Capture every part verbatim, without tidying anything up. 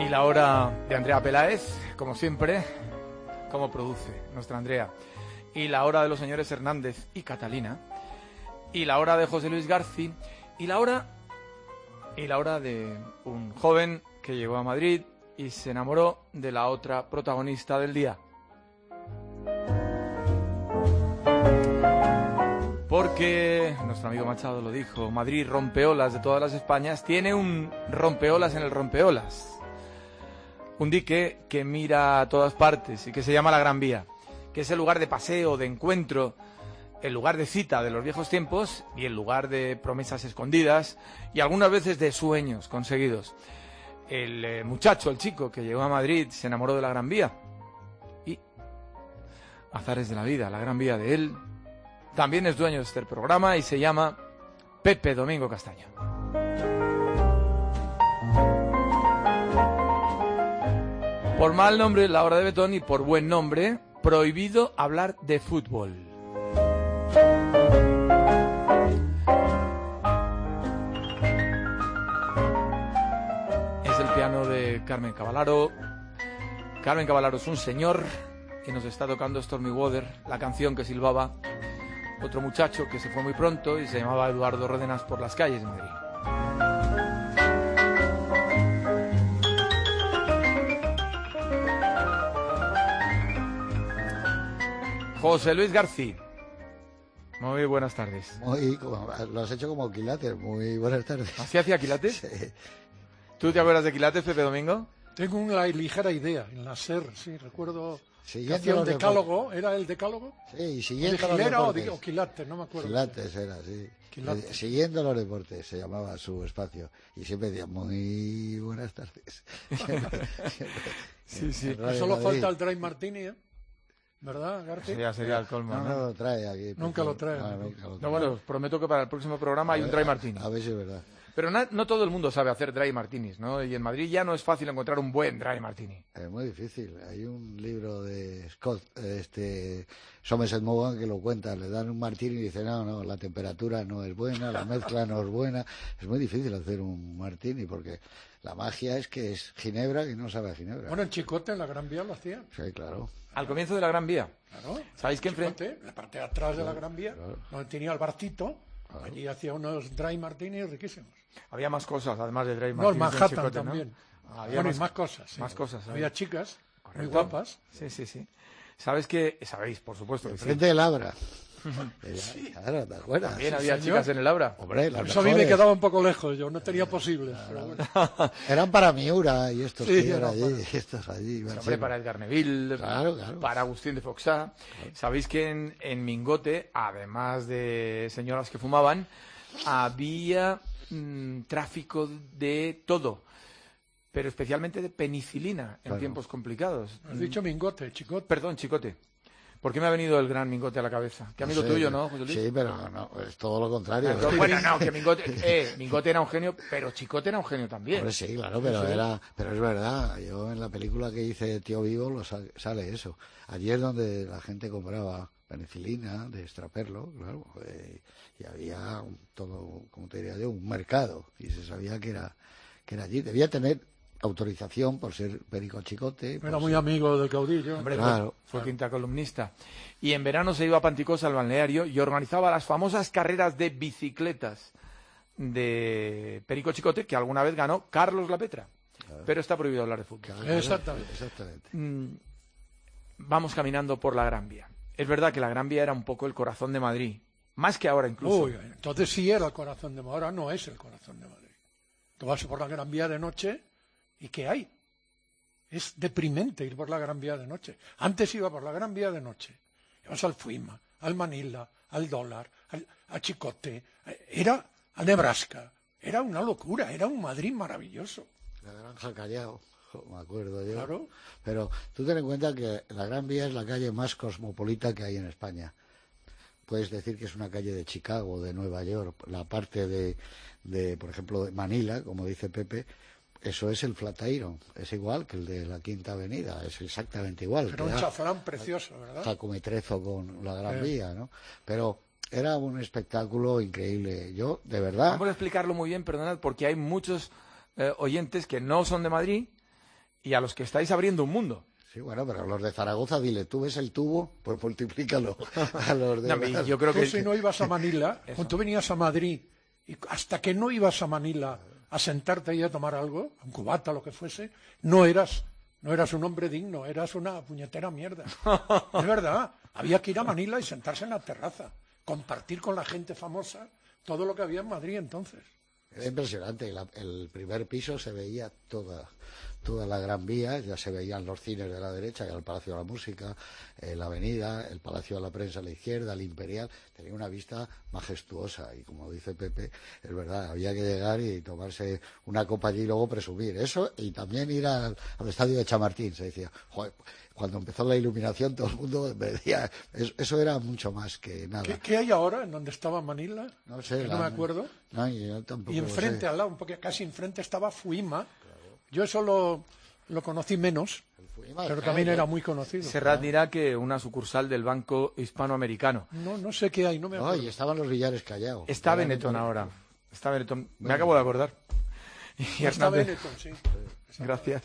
Y la hora de Andrea Peláez, como siempre, como produce nuestra Andrea. Y la hora de los señores Hernández y Catalina. Y la hora de José Luis García. Y la hora, y la hora de un joven que llegó a Madrid y se enamoró de la otra protagonista del día. Porque, nuestro amigo Machado lo dijo, Madrid, rompeolas de todas las Españas, tiene un rompeolas en el rompeolas. Un dique que mira a todas partes y que se llama la Gran Vía, que es el lugar de paseo, de encuentro, el lugar de cita de los viejos tiempos y el lugar de promesas escondidas y algunas veces de sueños conseguidos. El eh, muchacho, el chico que llegó a Madrid, se enamoró de la Gran Vía. Y, azares de la vida, la Gran Vía de él, también es dueño de este programa y se llama Pepe Domingo Castaño. Por mal nombre, La Hora de Betón, y por buen nombre, prohibido hablar de fútbol. Es el piano de Carmen Cavallaro. Carmen Cavallaro es un señor y nos está tocando Stormy Weather, la canción que silbaba otro muchacho que se fue muy pronto y se llamaba Eduardo Ródenas por las calles de Madrid. José Luis García. Muy buenas tardes. Muy, como, lo has hecho como quilates. Muy buenas tardes. ¿Así hacía quilates? Sí. ¿Tú te acuerdas de quilates, Pepe Domingo? Tengo una ligera idea, en la SER, sí, recuerdo Siguiendo que hacía un los decálogo, deportes. ¿era el decálogo? Sí, y siguiendo ¿De los Gilera o, deportes. de, o Quilates? No me acuerdo. Quilates era, sí. Quilates. Eh, Siguiendo los deportes, se llamaba su espacio. Y siempre decía, muy buenas tardes. Siempre, siempre. Sí, sí. En Radio Solo Madrid. falta el Dry Martini, ¿eh? ¿Verdad, García? Sería, sería el colmo, No, ¿no? no lo trae aquí. Nunca lo trae. No, nunca lo No, trae. bueno, os prometo que para el próximo programa hay A un ver, dry martini. A, a ver si es verdad. Pero na- no todo el mundo sabe hacer dry martinis, ¿no? Y en Madrid ya no es fácil encontrar un buen dry martini. Es muy difícil. Hay un libro de Scott, este, Somerset Maugham, que lo cuenta. Le dan un martini y dice, no, no, la temperatura no es buena, la mezcla no es buena. Es muy difícil hacer un martini porque la magia es que es ginebra que no sabe a ginebra. Bueno, en Chicote, en la Gran Vía, lo hacían. Sí, claro. Al comienzo de la Gran Vía. Claro. ¿Sabéis que enfrente? Chicote, la parte de atrás de la Gran Vía, claro. donde tenía el barcito, allí hacía unos Dry Martini riquísimos. Había más cosas, además de dry No, el martinis. en Manhattan Chicote, ¿no? también. Había Bueno, más, y más cosas. Sí. más cosas, ¿sabes? Había chicas muy Correcto. guapas. Sí, sí, sí. ¿Sabes que Sabéis, por supuesto que sí. Frente del Abra. Claro, ¿te acuerdas? También había señor. chicas en el Abra. Hombre, las Eso a mí me mejores. quedaba un poco lejos, yo no tenía posibles. Pero bueno. Eran para Miura y estos Sí, tíos era allí, para- estos allí. iban Hombre, siempre. para Edgar Neville, Claro, claro. para Agustín de Foxá. Sabéis que en, en Mingote, además de señoras que fumaban, había mm, tráfico de todo, pero especialmente de penicilina en Claro. tiempos complicados. Has dicho mingote, chicote. Perdón, Chicote. ¿Por qué me ha venido el gran Mingote a la cabeza? ¿Qué amigo sé, tuyo, no, José Luis? Sí, pero no, no, es todo lo contrario. Ah, no, bueno, no, que Mingote, eh, Mingote era un genio, pero Chicote era un genio también. Hombre, sí, claro, pero era, pero es verdad. Yo en la película que hice Tío Vivo lo sa- sale eso. Allí es donde la gente compraba penicilina de extraperlo, claro, eh, y había un- todo, como te diría yo, un mercado y se sabía que era que era allí. Debía tener autorización por ser Perico Chicote. por Era muy ser- amigo del caudillo. Hombre, Claro. fue, fue quinta columnista. Y en verano se iba a Panticosa, al balneario, y organizaba las famosas carreras de bicicletas de Perico Chicote, que alguna vez ganó Carlos Lapetra. Pero está prohibido hablar de fútbol. Claro, claro, Exactamente. Exactamente. Mm, Vamos caminando por la Gran Vía. Es verdad que la Gran Vía era un poco el corazón de Madrid. Más que ahora incluso. Uy, entonces sí era el corazón de Madrid, ahora no es el corazón de Madrid. Tú vas por la Gran Vía de noche y ¿qué hay? Es deprimente ir por la Gran Vía de noche. Antes iba por la Gran Vía de noche. Ibas al Fuima, al Manila, al Dólar, al, a Chicote, era a Nebraska. Era una locura, era un Madrid maravilloso. La Granja Callao, jo, me acuerdo yo. Claro. Pero tú ten en cuenta que la Gran Vía es la calle más cosmopolita que hay en España. Puedes decir que es una calle de Chicago, de Nueva York, la parte de, de por ejemplo, de Manila, como dice Pepe, eso es el Flatiron, es igual que el de la Quinta Avenida, es exactamente igual. Era un Queda chaflán precioso, ¿verdad? jacometrezo con la Gran Sí. Vía, ¿no? Pero era un espectáculo increíble. Yo, de verdad... Vamos a explicarlo muy bien, perdonad, porque hay muchos eh, oyentes que no son de Madrid y a los que estáis abriendo un mundo. Sí, bueno, pero los de Zaragoza, dile, tú ves el tubo, pues multiplícalo a los de... No, yo creo tú que... si no ibas a Manila, cuando tú venías a Madrid, y hasta que no ibas a Manila a sentarte y a tomar algo, un cubata, lo que fuese, no eras, no eras un hombre digno, eras una puñetera mierda. Es verdad, había que ir a Manila y sentarse en la terraza, compartir con la gente famosa todo lo que había en Madrid entonces. Era impresionante, la, el primer piso se veía toda, toda la Gran Vía, ya se veían los cines de la derecha, ya el Palacio de la Música, eh, la Avenida, el Palacio de la Prensa a la izquierda, el Imperial, tenía una vista majestuosa y como dice Pepe, es verdad, había que llegar y tomarse una copa allí y luego presumir eso y también ir al, al estadio de Chamartín, se decía, joder, cuando empezó la iluminación todo el mundo me decía, eso, eso era mucho más que nada. ¿Qué, qué hay ahora en donde estaba Manila? No sé, no la, me acuerdo. No, yo tampoco Y enfrente, sé. al lado, porque casi enfrente estaba Fuima. Claro. Yo eso lo, lo conocí menos, Fuima, pero también claro, era muy conocido. Serrat dirá que una sucursal del Banco Hispanoamericano. No, no sé qué hay, no me acuerdo. No, y estaban los billares Callao. Está Benetton ahora. Está Benetton. Me bueno, acabo de acordar. Y está Benetton, sí. Gracias.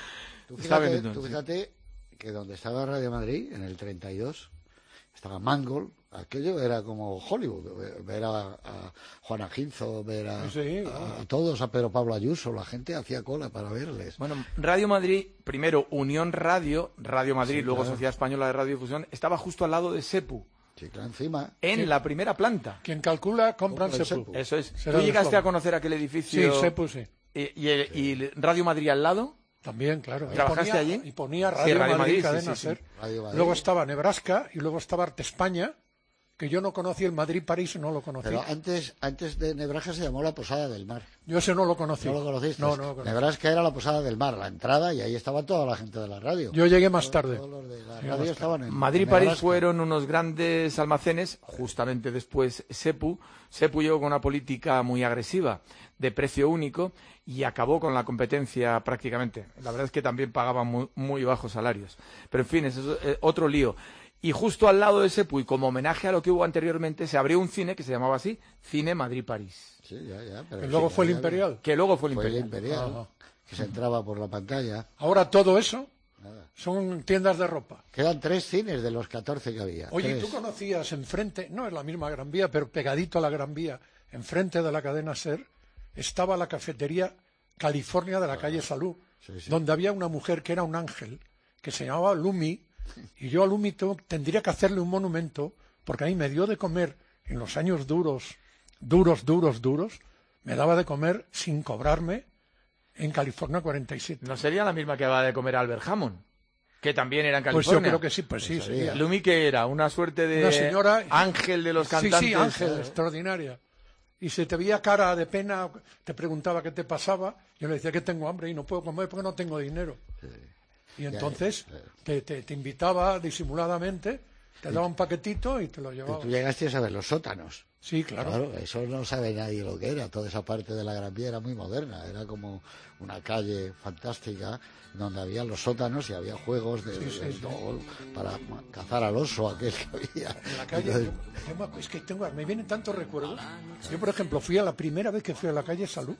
Tú fíjate, Benetton, tú fíjate sí. que donde estaba Radio Madrid, en el treinta y dos, estaba Mangold. Aquello era como Hollywood, ver a, a Juana Ginzo, ver a, sí, a, a todos, a Pedro Pablo Ayuso, la gente hacía cola para verles. Bueno, Radio Madrid, primero Unión Radio, Radio Madrid, sí, luego claro. Sociedad Española de Radiodifusión, estaba justo al lado de Sepu. Sí, claro, encima. En sí. la primera planta. Quien calcula, compra en Sepu. Sepu. Eso es. Será ¿Tú llegaste a conocer aquel edificio? Sí, Sepu, sí. ¿Y, y, el, sí. y Radio Madrid al lado? También, claro. ¿Trabajaste ponía, allí? Y ponía Radio, sí, Radio Madrid, Madrid, Cadena sí, sí, Ser. Sí. Radio Madrid. Luego estaba Nebraska y luego estaba Arte España, que yo no conocí. El Madrid-París no lo conocí. Pero antes, antes de Nebraska se llamó la Posada del Mar. Yo ese no lo conocí. ¿No lo conociste? No, no lo conocí. Nebraska era la Posada del Mar, la entrada, y ahí estaba toda la gente de la radio. Yo llegué más tarde. Todos los de la radio estaban en Madrid y París fueron unos grandes almacenes, justamente después Sepu. Sepu llegó con una política muy agresiva de precio único y acabó con la competencia prácticamente. La verdad es que también pagaban muy, muy bajos salarios. Pero en fin, eso es otro lío. Y justo al lado de Sepu, y como homenaje a lo que hubo anteriormente, se abrió un cine que se llamaba así, Cine Madrid-París. Sí, ya, ya. Pero que luego sí, fue el ya, Imperial. Que luego fue el fue Imperial. el Imperial, Ajá. que se entraba por la pantalla. Ahora todo eso Nada. son tiendas de ropa. Quedan tres cines de los catorce que había. Oye, tres. ¿tú conocías enfrente, no es la misma Gran Vía, pero pegadito a la Gran Vía, enfrente de la cadena SER, estaba la cafetería California de la calle Salud, sí, sí. donde había una mujer que era un ángel, que se llamaba Lumi, y yo a Lumi tengo, tendría que hacerle un monumento, porque a mí me dio de comer en los años duros, duros, duros, duros, me daba de comer sin cobrarme en California cuarenta y siete. ¿No sería la misma que daba de comer Albert Hammond? Que también era en Pues California. yo creo que sí, pues sí. Pues sería. Lumi, que era una suerte de Una señora ángel de los cantantes. Sí, sí, ángel, extraordinaria. Y si te veía cara de pena, te preguntaba qué te pasaba, yo le decía que tengo hambre y no puedo comer porque no tengo dinero. Sí. Y entonces Ya, ya, ya. Te, te, te invitaba disimuladamente, te daba un paquetito y te lo llevaba. Tú llegaste a saber los sótanos. Sí, claro. Claro, eso no sabe nadie lo que era. Toda esa parte de la Gran Vía era muy moderna. Era como una calle fantástica donde había los sótanos y había juegos de, Sí, sí, de sí. todo para cazar al oso aquel que había. En la calle, Entonces, yo- yo me- es que tengo, me vienen tantos recuerdos. Yo, por ejemplo, fui a la primera vez que fui a la calle Salud.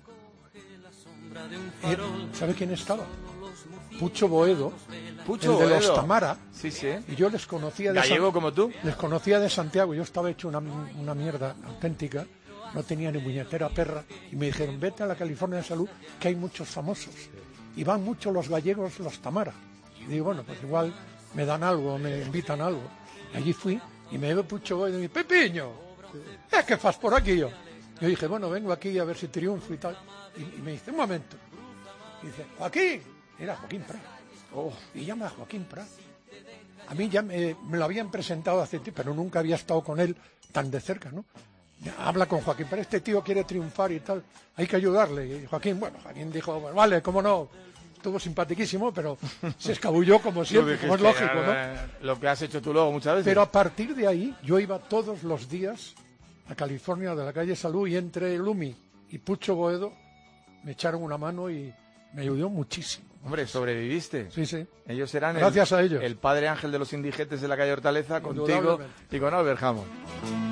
Y, ¿sabe quién estaba? Pucho Boedo, Pucho el de Boedo. los Tamara. Sí, sí. Y yo les conocía de Gallego San- como tú. Les conocía de Santiago, yo estaba hecho una, una mierda auténtica, no tenía ni puñetera perra, y me dijeron, vete a la California de Salud, que hay muchos famosos, y van mucho los gallegos, los Tamara. Y digo, bueno, pues igual me dan algo, me invitan a algo. Y allí fui, y me veo Pucho Boedo y me dice, Pepiño, ¿eh, qué fas por aquí yo? Yo dije, bueno, vengo aquí a ver si triunfo y tal. Y, y me dice, un momento. Y dice, Joaquín, era Joaquín Prat. Oh, y llama a Joaquín Prat. A mí ya me, me lo habían presentado hace tiempo, pero nunca había estado con él tan de cerca, ¿no? Ya, habla con Joaquín Prat, este tío quiere triunfar y tal, hay que ayudarle. Y Joaquín, bueno, Joaquín dijo, bueno, vale, cómo no, estuvo simpaticísimo, pero se escabulló como siempre, como es lógico, ¿no? Lo que has hecho tú luego muchas veces. Pero a partir de ahí, yo iba todos los días a California de la calle Salud y entre Lumi y Pucho Boedo me echaron una mano y me ayudó muchísimo. Hombre, sobreviviste. Sí, sí. Ellos eran Gracias el, a ellos. el padre ángel de los indigentes de la calle Hortaleza, contigo Indudablemente. y con Albert Hammond.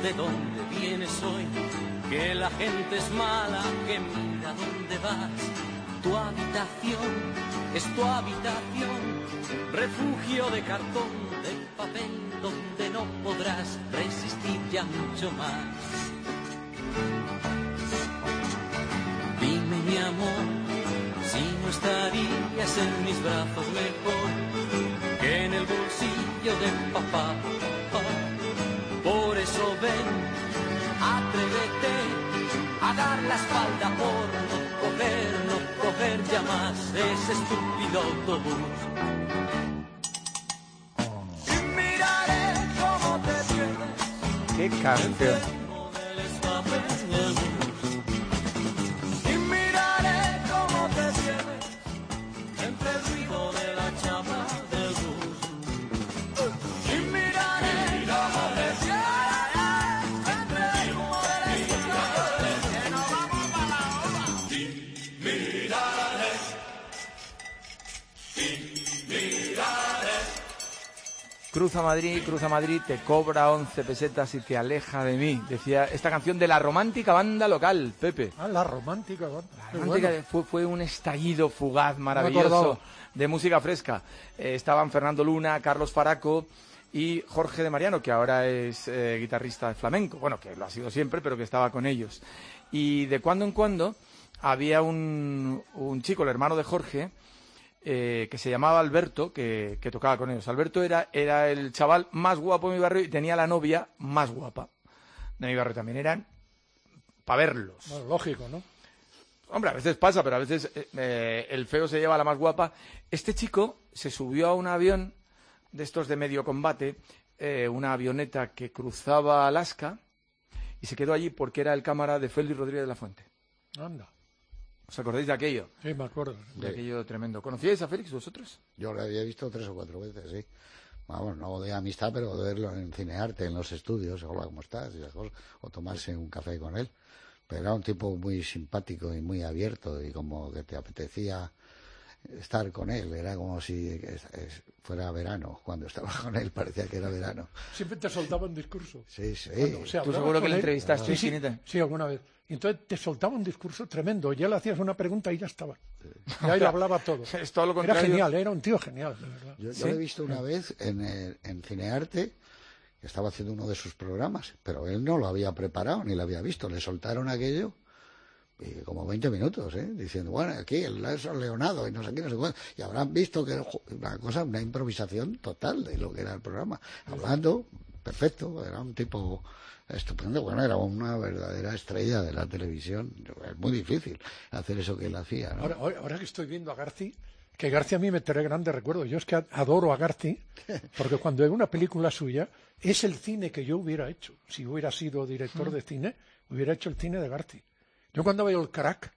de dónde vienes hoy, que la gente es mala, que mira dónde vas. Tu habitación es tu habitación, refugio de cartón, de papel, donde no podrás resistir ya mucho más. Dime, mi amor, si no estarías en mis brazos mejor que en el bolsillo de papá. Por eso ven, atrévete a dar la espalda por no coger, no coger ya más ese estúpido autobús. Y miraré cómo te pierdes. ¡Qué canción! Y miraré cómo te pierdes entre el ruido de la chapa del bus. Y miraré cómo te pierdes entre el humo de la estación, que no vamos a la obra. Y miraré, y miraré. Cruza Madrid, cruza Madrid, te cobra once pesetas y te aleja de mí. Decía esta canción de la romántica banda local, Pepe. Ah, la romántica banda. La Qué romántica bueno. fue, fue un estallido fugaz, Me maravilloso, acordaba. de música fresca. Eh, estaban Fernando Luna, Carlos Faraco y Jorge de Mariano, que ahora es eh, guitarrista de flamenco. Bueno, que lo ha sido siempre, pero que estaba con ellos. Y de cuando en cuando había un, un chico, el hermano de Jorge, eh, que se llamaba Alberto, que, que tocaba con ellos. Alberto era, era el chaval más guapo de mi barrio y tenía la novia más guapa de mi barrio también. Eran para verlos. Bueno, lógico, ¿no? Hombre, a veces pasa, pero a veces eh, el feo se lleva a la más guapa. Este chico se subió a un avión de estos de medio combate, eh, una avioneta que cruzaba Alaska, y se quedó allí porque era el cámara de Félix Rodríguez de la Fuente. Anda. ¿Os acordáis de aquello? Sí, me acuerdo. De aquello tremendo. ¿Conocíais a Félix vosotros? Yo lo había visto tres o cuatro veces, sí. Vamos, no de amistad, pero de verlo en Cinearte, en los estudios, hola, ¿cómo estás? Y esas cosas, o tomarse un café con él. Pero era un tipo muy simpático y muy abierto y como que te apetecía estar con él. Era como si es, es, fuera verano. Cuando estaba con él parecía que era verano. Siempre te soltaba un discurso. Sí, sí. Cuando se Tú hablaba seguro que con le él- entrevistaste, Sí, sí, Chinita. sí, alguna vez. Y entonces te soltaba un discurso tremendo. Ya le hacías una pregunta y ya estaba. Y ahí le hablaba todo. Es todo lo Era contrario. genial, era un tío genial, de verdad. Yo, yo ¿Sí? lo he visto una vez en, el- en Cinearte, que estaba haciendo uno de sus programas, pero él no lo había preparado ni lo había visto. Le soltaron aquello y como veinte minutos, ¿eh? Diciendo, bueno, aquí el eso Leonardo y no sé qué, no sé cuánto. Y habrán visto que era una cosa, una improvisación total de lo que era el programa. Hablando, perfecto, era un tipo estupendo. Bueno, era una verdadera estrella de la televisión. Es muy difícil hacer eso que él hacía, ¿no? Ahora, ahora, ahora que estoy viendo a Garci, que Garci a mí me trae grandes recuerdos. Yo es que adoro a Garci, porque cuando veo una película suya, es el cine que yo hubiera hecho. Si hubiera sido director de cine, hubiera hecho el cine de Garci. Yo cuando veo el Crack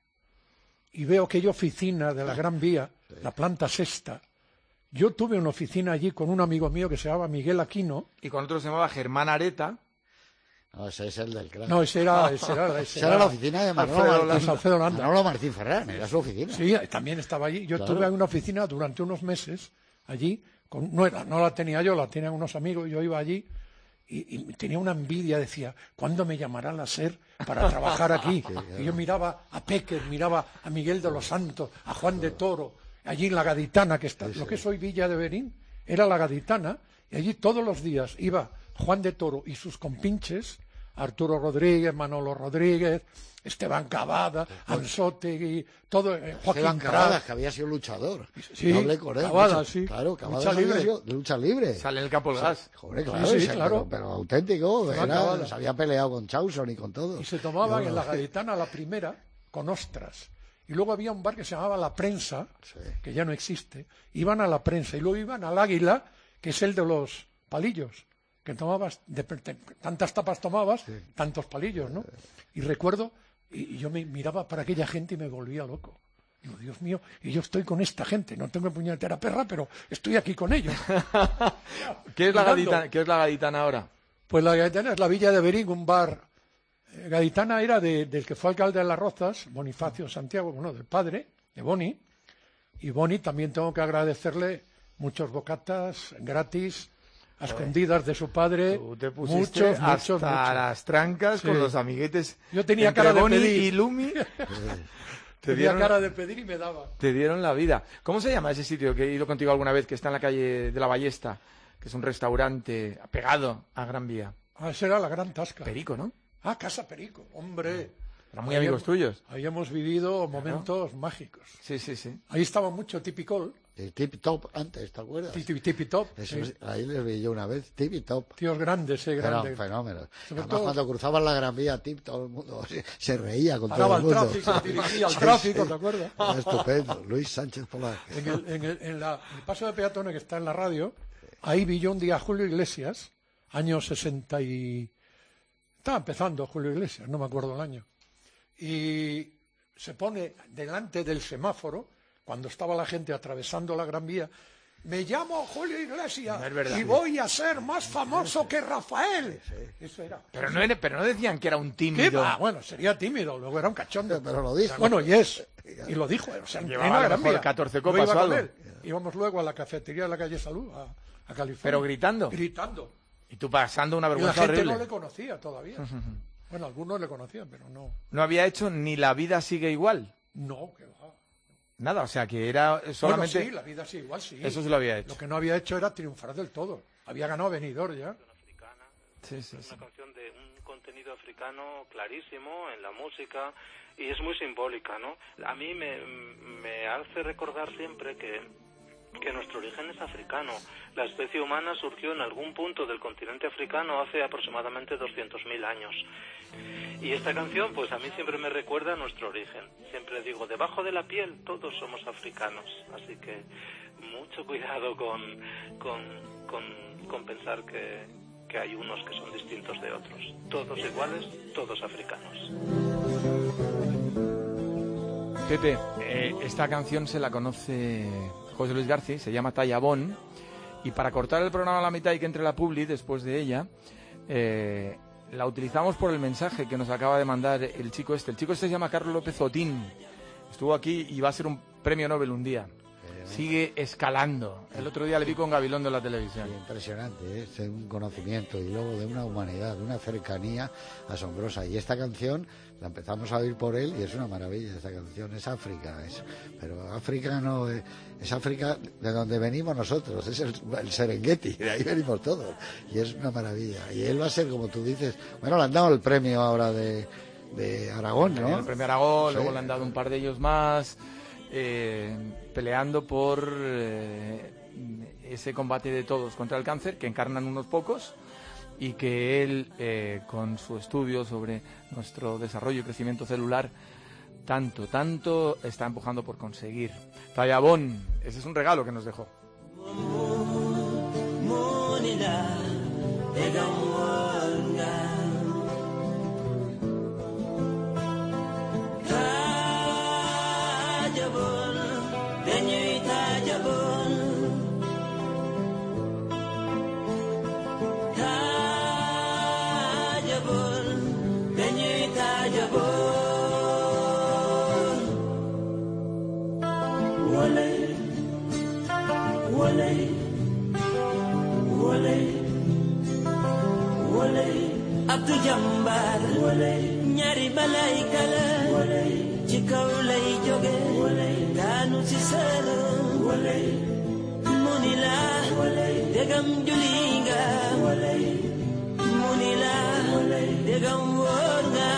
y veo aquella oficina de la Gran Vía, la planta sexta, yo tuve una oficina allí con un amigo mío que se llamaba Miguel Aquino. Y con otro se llamaba Germán Areta. No, ese es el del crack. No, ese era, ese era, ese Esa era la oficina de Manolo, Alfredo Martín, Landa. Alfredo Landa. Manolo Martín Ferrán, era su oficina. Sí, también estaba allí. Yo Claro. estuve en una oficina durante unos meses allí. Con, no, era, no la tenía yo, la tenían unos amigos. Yo iba allí y, y tenía una envidia. Decía, ¿cuándo me llamarán a ser para trabajar aquí? Y yo miraba a Péquer, miraba a Miguel de los Santos, a Juan de Toro, allí en la Gaditana, que está, lo que es hoy Villa de Berín, era la Gaditana. Y allí todos los días iba Juan de Toro y sus compinches, Arturo Rodríguez, Manolo Rodríguez, Esteban Cavada, Ansótegui, todo, eh, Joaquín Esteban Prat. Cavada, que había sido luchador. Sí, No hablé con él. Cavada, lucha- sí. Claro, Cavada Lucha había libre. sido de lucha libre. Sale en el campo del gas. Joder, claro, Sí, sí, ese- claro. Pero, pero auténtico, Esteban era, Cavada. se había peleado con Chauson y con todo. Y se tomaban Yo en no- la Gaditana la primera con ostras. Y luego había un bar que se llamaba La Prensa, Sí. que ya no existe. Iban a La Prensa y luego iban al Águila, que es el de los palillos, que tomabas, de, de- tantas tapas tomabas, tantos palillos, ¿no? Y recuerdo, y, y yo me miraba para aquella gente y me volvía loco. Digo, Dios mío, y yo estoy con esta gente, no tengo puñetera perra, pero estoy aquí con ellos. ¿Qué es la Mirando. gaditana, ¿qué es la gaditana ahora? Pues la Gaditana es la Villa de Berín, un bar. Eh, Gaditana era de- del que fue alcalde de Las Rozas, Bonifacio Santiago, bueno, del padre, de Boni. Y Boni también tengo que agradecerle muchos bocatas gratis a escondidas de su padre. Tú te pusiste muchos, hasta muchos, muchos. las trancas Sí. con los amiguetes. Yo tenía entre cara de Boni pedir. y Lumi. te, Tenía dieron, cara de pedir y me daba. te dieron la vida. ¿Cómo se llama ese sitio que he ido contigo alguna vez, que está en la calle de la Ballesta, que es un restaurante pegado a Gran Vía? Ah, esa era la gran tasca. Perico, ¿no? Ah, Casa Perico, hombre. Eran muy Ahí amigos hem- tuyos. Ahí hemos vivido momentos mágicos. Sí, sí, sí. Ahí estaba mucho Tipicol, El Tip Top antes, ¿te acuerdas? Tipi Tipi Top. Eso sí. es- ahí les vi yo una vez, Tip Top. Tíos grandes, eh, Eran grandes. fenómenos. Sobre Además, todo- cuando cruzaban la Gran Vía, Tip, todo el mundo se, se reía con Paraba todo el el mundo. tráfico, dirigía el Sí, tráfico, sí. ¿te acuerdas? Era estupendo. Luis Sánchez Polar. En el, en el, en la- el paso de peatones que está en la radio, ahí vi yo un día a Julio Iglesias, año sesenta y... Estaba empezando Julio Iglesias, no me acuerdo el año. Y se pone delante del semáforo, cuando estaba la gente atravesando la Gran Vía, me llamo Julio Iglesias No es verdad. y voy a ser más famoso que Rafael. Eso era. Pero no, era- pero no decían que era un ¿Qué tímido. va? Bueno, sería tímido, luego era un cachondo. Pero lo dijo. Bueno, y es. Y lo dijo. O sea, en Llevaba plena a lo Gran mejor Vía. catorce Yo copas iba o con algo. él. Íbamos luego a la cafetería de la calle Salud, a, a California. Pero gritando. Gritando. Y tú pasando una Y la vergüenza gente horrible. no le conocía todavía. Bueno, algunos le conocían, pero no. No había hecho ni La vida sigue igual. No, que va. Nada, o sea, que era solamente... Bueno, sí, la vida sí, igual sí. Eso sí lo había hecho. Lo que no había hecho era triunfar del todo. Había ganado Benidorm ya. Africana. Sí, sí, Es sí. una canción de un contenido africano clarísimo en la música y es muy simbólica, ¿no? A mí me, me hace recordar siempre que, que nuestro origen es africano. La especie humana surgió en algún punto del continente africano hace aproximadamente doscientos mil años. Y esta canción, pues a mí siempre me recuerda a nuestro origen. Siempre digo, debajo de la piel todos somos africanos. Así que mucho cuidado con, con, con, con pensar que, que hay unos que son distintos de otros. Todos iguales, todos africanos. Pepe, eh, esta canción se la conoce José Luis García, se llama Tallabón, y para cortar el programa a la mitad y que entre la publi después de ella, eh, la utilizamos por el mensaje que nos acaba de mandar el chico este. El chico este se llama Carlos López Otín, estuvo aquí y va a ser un premio Nobel un día. Sigue escalando. El otro día le vi con Gabilondo en la televisión. Sí, impresionante, ¿eh? Es un conocimiento y luego de una humanidad, de una cercanía asombrosa. Y esta canción la empezamos a oír por él y es una maravilla esta canción. Es África, es, pero África no es, es África de donde venimos nosotros, es el, el Serengeti, de ahí venimos todos. Y es una maravilla. Y él va a ser, como tú dices, bueno, le han dado el premio ahora de, de Aragón, ¿no? El premio Aragón, Sí. luego le han dado un par de ellos más, eh, peleando por eh, ese combate de todos contra el cáncer, que encarnan unos pocos, y que él, eh, con su estudio sobre nuestro desarrollo y crecimiento celular, tanto, tanto está empujando por conseguir. Tallabón, ese es un regalo que nos dejó. Abdou Jambar ñaari malayka la ci kaw lay jóge daanu ci sër mu ni la dégam juli nga mu ni la dégam wóor nga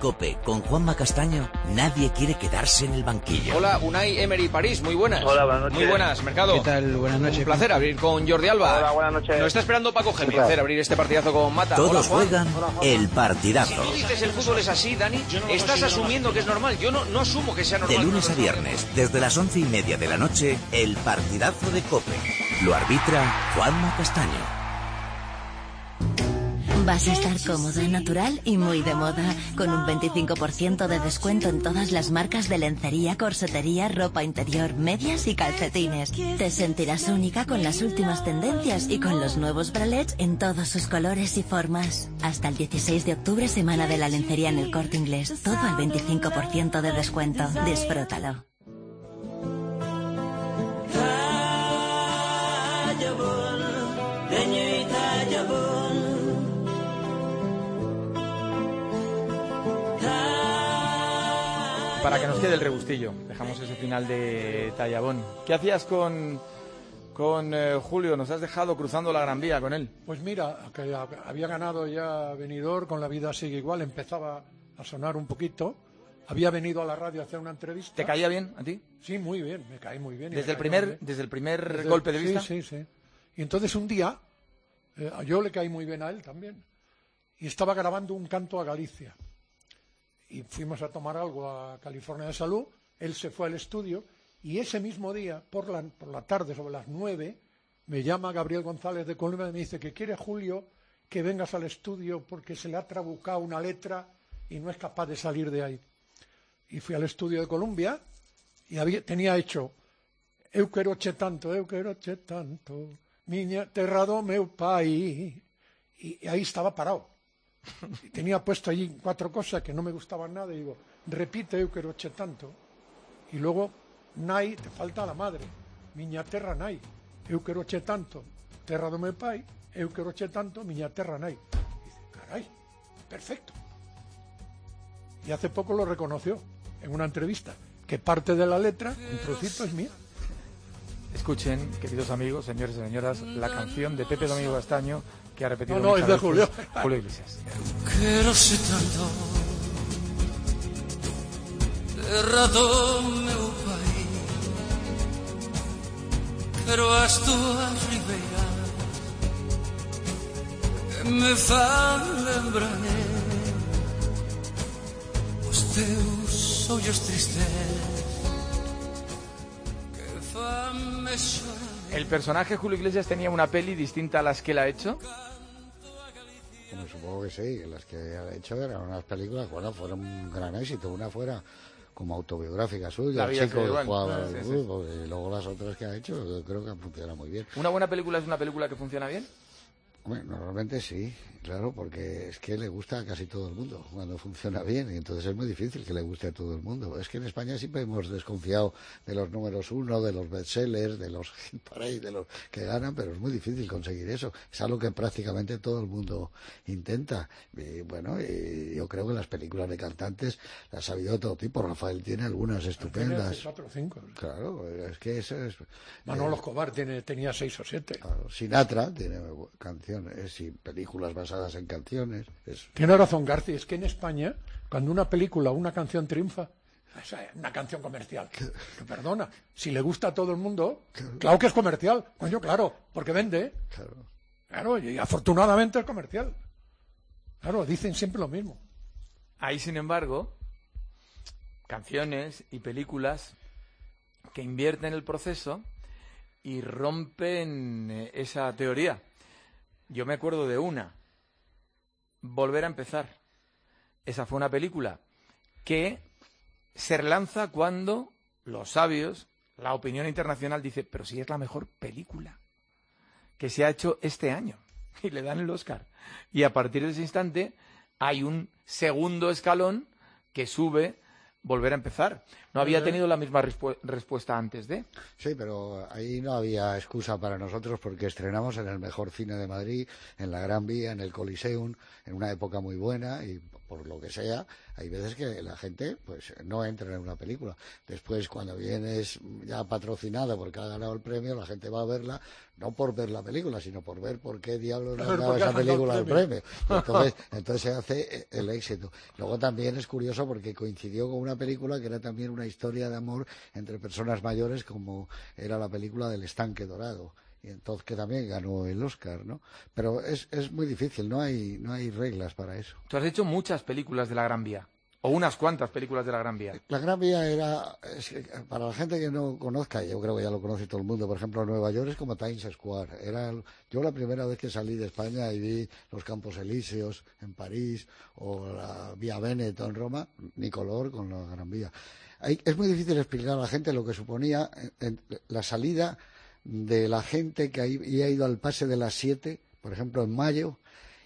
COPE con Juanma Castaño, nadie quiere quedarse en el banquillo. Hola, Unai Emery París, muy buenas. Hola, buenas noches. Muy buenas, Mercado. ¿Qué tal? Buenas noches. Un placer abrir con Jordi Alba. Hola, buenas noches. Nos está esperando Paco Gémez hacer abrir este partidazo con Mata. Todos Hola, Juan. juegan Hola, Juan. el partidazo. Si tú dices el fútbol es así, Dani, estás asumiendo que es normal. Yo no, no asumo que sea normal. De lunes a viernes, desde las once y media de la noche, el partidazo de COPE. Lo arbitra Juanma Castaño. Vas a estar cómodo, natural y muy de moda, con un veinticinco por ciento de descuento en todas las marcas de lencería, corsetería, ropa interior, medias y calcetines. Te sentirás única con las últimas tendencias y con los nuevos bralets en todos sus colores y formas. Hasta el dieciséis de octubre, semana de la lencería en el Corte Inglés. Todo al veinticinco por ciento de descuento. Disfrútalo. Para que nos quede el regustillo, dejamos ese final de Tallabón. ¿Qué hacías con, con eh, Julio? Nos has dejado cruzando la Gran Vía con él. Pues mira, que había ganado ya Benidorm, Con la vida sigue igual, empezaba a sonar un poquito. Había venido a la radio a hacer una entrevista. ¿Te caía bien a ti? Sí, muy bien, me caí muy bien. ¿Desde el primer, desde el primer desde, golpe de vista? Sí, sí, sí. Y entonces un día, eh, yo le caí muy bien a él también, y estaba grabando un canto a Galicia. Y fuimos a tomar algo a California de Salud, él se fue al estudio, y ese mismo día, por la, por la tarde, sobre las nueve, me llama Gabriel González de Colombia y me dice que quiere Julio que vengas al estudio porque se le ha trabucado una letra y no es capaz de salir de ahí. Y fui al estudio de Colombia y había, tenía hecho Eu quero che tanto, eu quero che tanto, miña terra do meu pai, y, y ahí estaba parado. Y tenía puesto allí cuatro cosas que no me gustaban nada y digo, repite eu quero che tanto, y luego nai, te falta la madre, miña terra nai, eu quero che tanto, terra do meu pai, eu quero che tanto, miña terra nai. Y dice, caray, perfecto. Y hace poco lo reconoció en una entrevista, que parte de la letra, un trocito es mía. Escuchen, queridos amigos, señores y señoras, la canción de Pepe Domingo Castaño, que ha repetido No, no, es de Julio. Julio Iglesias. Quiero ser tanto terra do meu pai, pero as túas ribeiras que me fan lembrar os teus ollos tristes que fan me chorar. ¿El personaje Julio Iglesias tenía una peli distinta a las que él ha hecho? Bueno, supongo que sí, que las que ha hecho eran unas películas, bueno, fueron un gran éxito. Una fuera como autobiográfica suya, el chico que jugaba al fútbol, y luego las otras que ha hecho, yo creo que han funcionado muy bien. ¿Una buena película es una película que funciona bien? Bueno, normalmente sí, claro, porque es que le gusta a casi todo el mundo cuando funciona bien, y entonces es muy difícil que le guste a todo el mundo. Es que en España siempre hemos desconfiado de los números uno, de los bestsellers, de los hit parade, de los que ganan, pero es muy difícil conseguir eso. Es algo que prácticamente todo el mundo intenta. Y bueno, y yo creo que las películas de cantantes las ha habido de todo tipo. Rafael tiene algunas estupendas. Tiene cuatro o cinco. Claro, es que eso es... Manolo eh, Escobar tiene, tenía seis o siete. Claro, Sinatra tiene canciones. Es, y películas basadas en canciones. Es... Tiene razón García, es que en España, cuando una película o una canción triunfa, es una canción comercial. Que perdona, si le gusta a todo el mundo, claro, claro que es comercial. Coño, claro, porque vende. Claro. Claro, y afortunadamente es comercial. Claro, dicen siempre lo mismo. Hay, sin embargo, canciones y películas que invierten el proceso y rompen esa teoría. Yo me acuerdo de una, Volver a empezar. Esa fue una película que se relanza cuando los sabios, la opinión internacional dice, pero si es la mejor película que se ha hecho este año, y le dan el Oscar. Y a partir de ese instante hay un segundo escalón que sube Volver a empezar. No había tenido la misma respu- respuesta antes de. Sí, pero ahí no había excusa para nosotros porque estrenamos en el mejor cine de Madrid, en la Gran Vía, en el Coliseum, en una época muy buena y por lo que sea, hay veces que la gente pues no entra en una película. Después, cuando vienes ya patrocinado porque ha ganado el premio, la gente va a verla, no por ver la película, sino por ver por qué diablos le han dado esa película el premio. Entonces, entonces se hace el éxito. Luego también es curioso porque coincidió con una película que era también una historia de amor entre personas mayores, como era la película del Estanque Dorado. Y entonces que también ganó el Oscar, ¿no? Pero es, es muy difícil, no hay, no hay reglas para eso. Tú has hecho muchas películas de la Gran Vía, o unas cuantas películas de la Gran Vía. La Gran Vía era, es, para la gente que no conozca, yo creo que ya lo conoce todo el mundo, por ejemplo, Nueva York es como Times Square. Era, yo la primera vez que salí de España y vi los Campos Elíseos en París, o la Vía Veneto en Roma, ni color con la Gran Vía. Hay, es muy difícil explicar a la gente lo que suponía en, en, la salida de la gente que había ido al pase de las siete, por ejemplo, en mayo,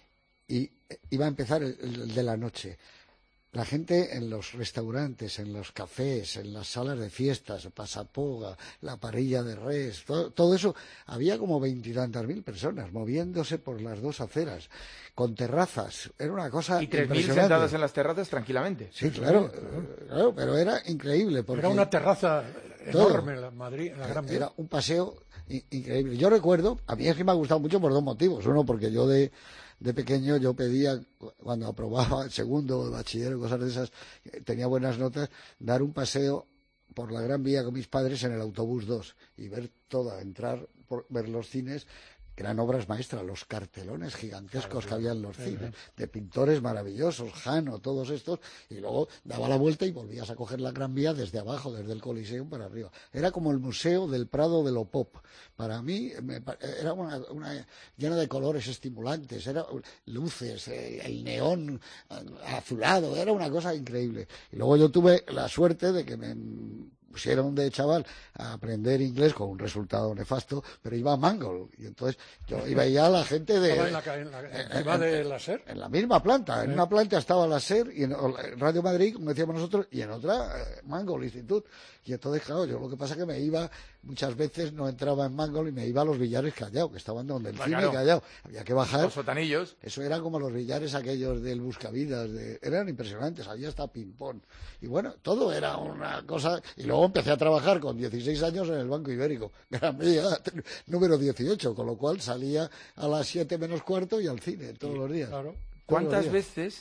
y iba a empezar el, el de la noche. La gente en los restaurantes, en los cafés, en las salas de fiestas, Pasapoga, la parrilla de res, todo, todo eso, había como veintitantas mil personas moviéndose por las dos aceras, con terrazas. Era una cosa y tres mil sentadas en las terrazas tranquilamente. Sí, claro, claro, pero era increíble. Porque era una terraza enorme en la Madrid, en la Gran Vía. Era un paseo increíble. Yo recuerdo, a mí es que me ha gustado mucho por dos motivos. Uno, porque yo de De pequeño yo pedía, cuando aprobaba el segundo, el bachiller o cosas de esas, tenía buenas notas, dar un paseo por la Gran Vía con mis padres en el autobús dos y ver toda, entrar, por, ver los cines, que eran obras maestras, los cartelones gigantescos claro, que había en los cines, claro. de pintores maravillosos, Jano, todos estos, y luego daba la vuelta y volvías a coger la Gran Vía desde abajo, desde el Coliseum para arriba. Era como el Museo del Prado de lo Pop. Para mí me, era una, una llena de colores estimulantes, era luces, el neón azulado, era una cosa increíble. Y luego yo tuve la suerte de que me pusieron de chaval a aprender inglés con un resultado nefasto, pero iba a Mangold, y entonces yo iba ya a la gente de... ¿Estaba en la, en la, en, en, de la SER? En la misma planta, en ¿Eh? una planta estaba la SER, y en Radio Madrid, como decíamos nosotros, y en otra eh, Mangold Institute. Y entonces, claro, yo lo que pasa es que me iba, muchas veces no entraba en Mangold y me iba a los billares Callao, que estaban donde el cine Callao. Había que bajar. Los sotanillos. Eso era como los billares aquellos del Buscavidas, de, eran impresionantes, había hasta ping-pong. Y bueno, todo era una cosa. Y luego empecé a trabajar con dieciséis años en el Banco Ibérico, Gran Vía, número dieciocho, con lo cual salía a las siete menos cuarto y al cine todos los días. Claro. ¿Cuántas días. veces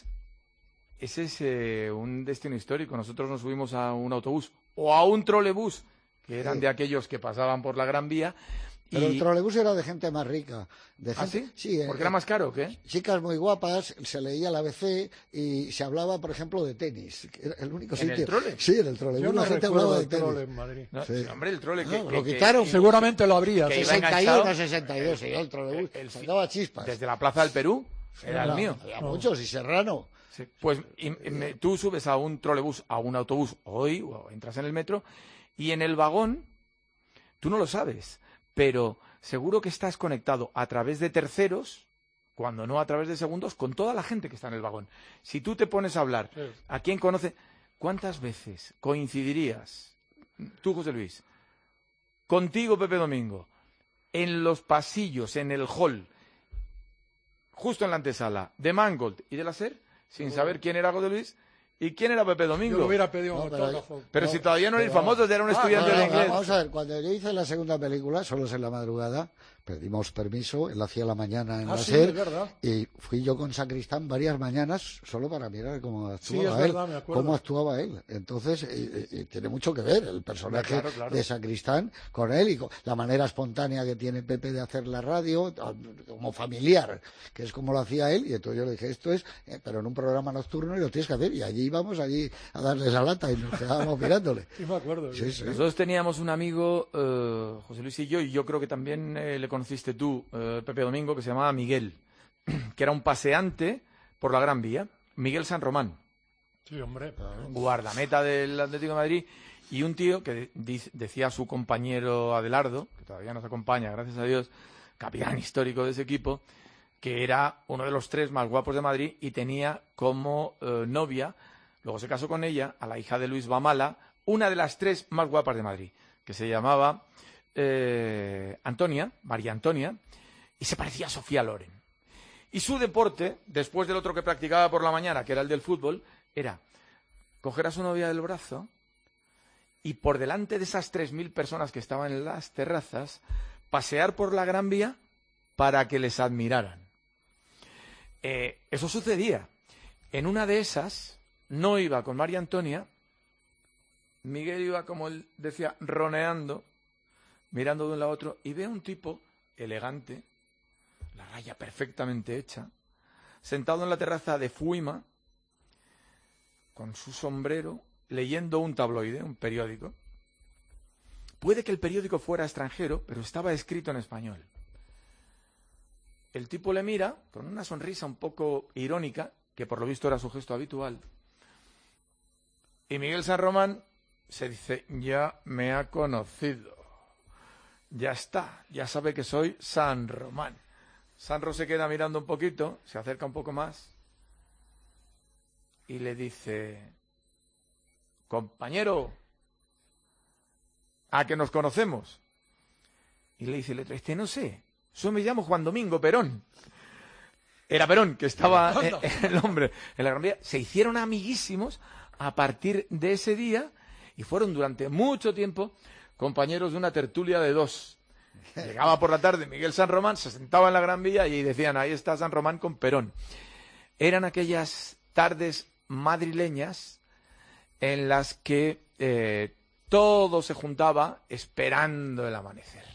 ese es eh, un destino histórico? Nosotros nos subimos a un autobús o a un trolebús, que eran sí. de aquellos que pasaban por la Gran Vía. Pero y... el trolebús era de gente más rica. De gente... ¿Ah, sí? Sí, ¿Porque eh, era más caro o qué? Chicas muy guapas, se leía la A B C y se hablaba, por ejemplo, de tenis. Era el único ¿En sitio. el trole? Sí, en el trolebús Yo no la gente hablaba de el tenis. trole en Madrid. No, sí. Hombre, el trole que... No, que lo que, quitaron. que, seguramente lo habría. sesenta y uno, sesenta y dos, y el trolebús el, sacaba chispas. Desde la Plaza del Perú, era no, el mío. Había no. muchos, y Serrano. Sí. Pues y, y me, tú subes a un trolebús, a un autobús hoy, o entras en el metro, y en el vagón, tú no lo sabes, pero seguro que estás conectado a través de terceros, cuando no a través de segundos, con toda la gente que está en el vagón. Si tú te pones a hablar, sí. ¿a quién conoce? ¿Cuántas veces coincidirías, tú, José Luis, contigo, Pepe Domingo, en los pasillos, en el hall, justo en la antesala, de Mangold y de la SER, sin saber quién era José Luis y quién era Pepe Domingo? Yo lo hubiera pedido no, un pero, autógrafo. Pero no, si todavía no eres pero, famoso, era un estudiante ah, no, de inglés. Vamos a ver, cuando yo hice la segunda película, Solos en la Madrugada, pedimos permiso, él hacía la mañana en ah, la sí, SER, es verdad. y fui yo con Sacristán varias mañanas solo para mirar cómo actuaba sí, es él, verdad, me acuerdo. cómo actuaba él. Entonces, y, y, y tiene mucho que ver el personaje claro, claro. de Sacristán con él, y con la manera espontánea que tiene Pepe de hacer la radio, como familiar, que es como lo hacía él, y entonces yo le dije, esto es, eh, pero en un programa nocturno y lo tienes que hacer, y allí íbamos allí a darle esa lata y nos quedábamos mirándole. Sí, me acuerdo. Sí, sí. Nosotros teníamos un amigo, eh, José Luis y yo, y yo creo que también eh, le conociste tú, eh, Pepe Domingo, que se llamaba Miguel, que era un paseante por la Gran Vía, Miguel San Román. Sí, hombre. Guardameta del Atlético de Madrid, y un tío que de, decía a su compañero Adelardo, que todavía nos acompaña, gracias a Dios, capitán histórico de ese equipo, que era uno de los tres más guapos de Madrid y tenía como eh, novia, luego se casó con ella, a la hija de Luis Bamala, una de las tres más guapas de Madrid, que se llamaba eh, Antonia, María Antonia, y se parecía a Sofía Loren. Y su deporte, después del otro que practicaba por la mañana, que era el del fútbol, era coger a su novia del brazo y por delante de esas tres mil personas que estaban en las terrazas, pasear por la Gran Vía para que les admiraran. Eh, eso sucedía. En una de esas, no iba con María Antonia, Miguel iba, como él decía, roneando, mirando de un lado a otro, y ve a un tipo elegante, la raya perfectamente hecha, sentado en la terraza de Fuima, con su sombrero, leyendo un tabloide, un periódico. Puede que el periódico fuera extranjero, pero estaba escrito en español. El tipo le mira con una sonrisa un poco irónica, que por lo visto era su gesto habitual, y Miguel San Román se dice, ya me ha conocido, ya está, ya sabe que soy San Román. Sanro se queda mirando un poquito, se acerca un poco más y le dice, compañero, ¿a que nos conocemos? Y le dice el otro, este no sé, yo me llamo Juan Domingo Perón. Era Perón, que estaba eh, el hombre en la Gran Vía. Se hicieron amiguísimos a partir de ese día y fueron durante mucho tiempo compañeros de una tertulia de dos. Llegaba por la tarde Miguel San Román, se sentaba en la Gran Vía y decían, ahí está San Román con Perón. Eran aquellas tardes madrileñas en las que eh, todo se juntaba esperando el amanecer.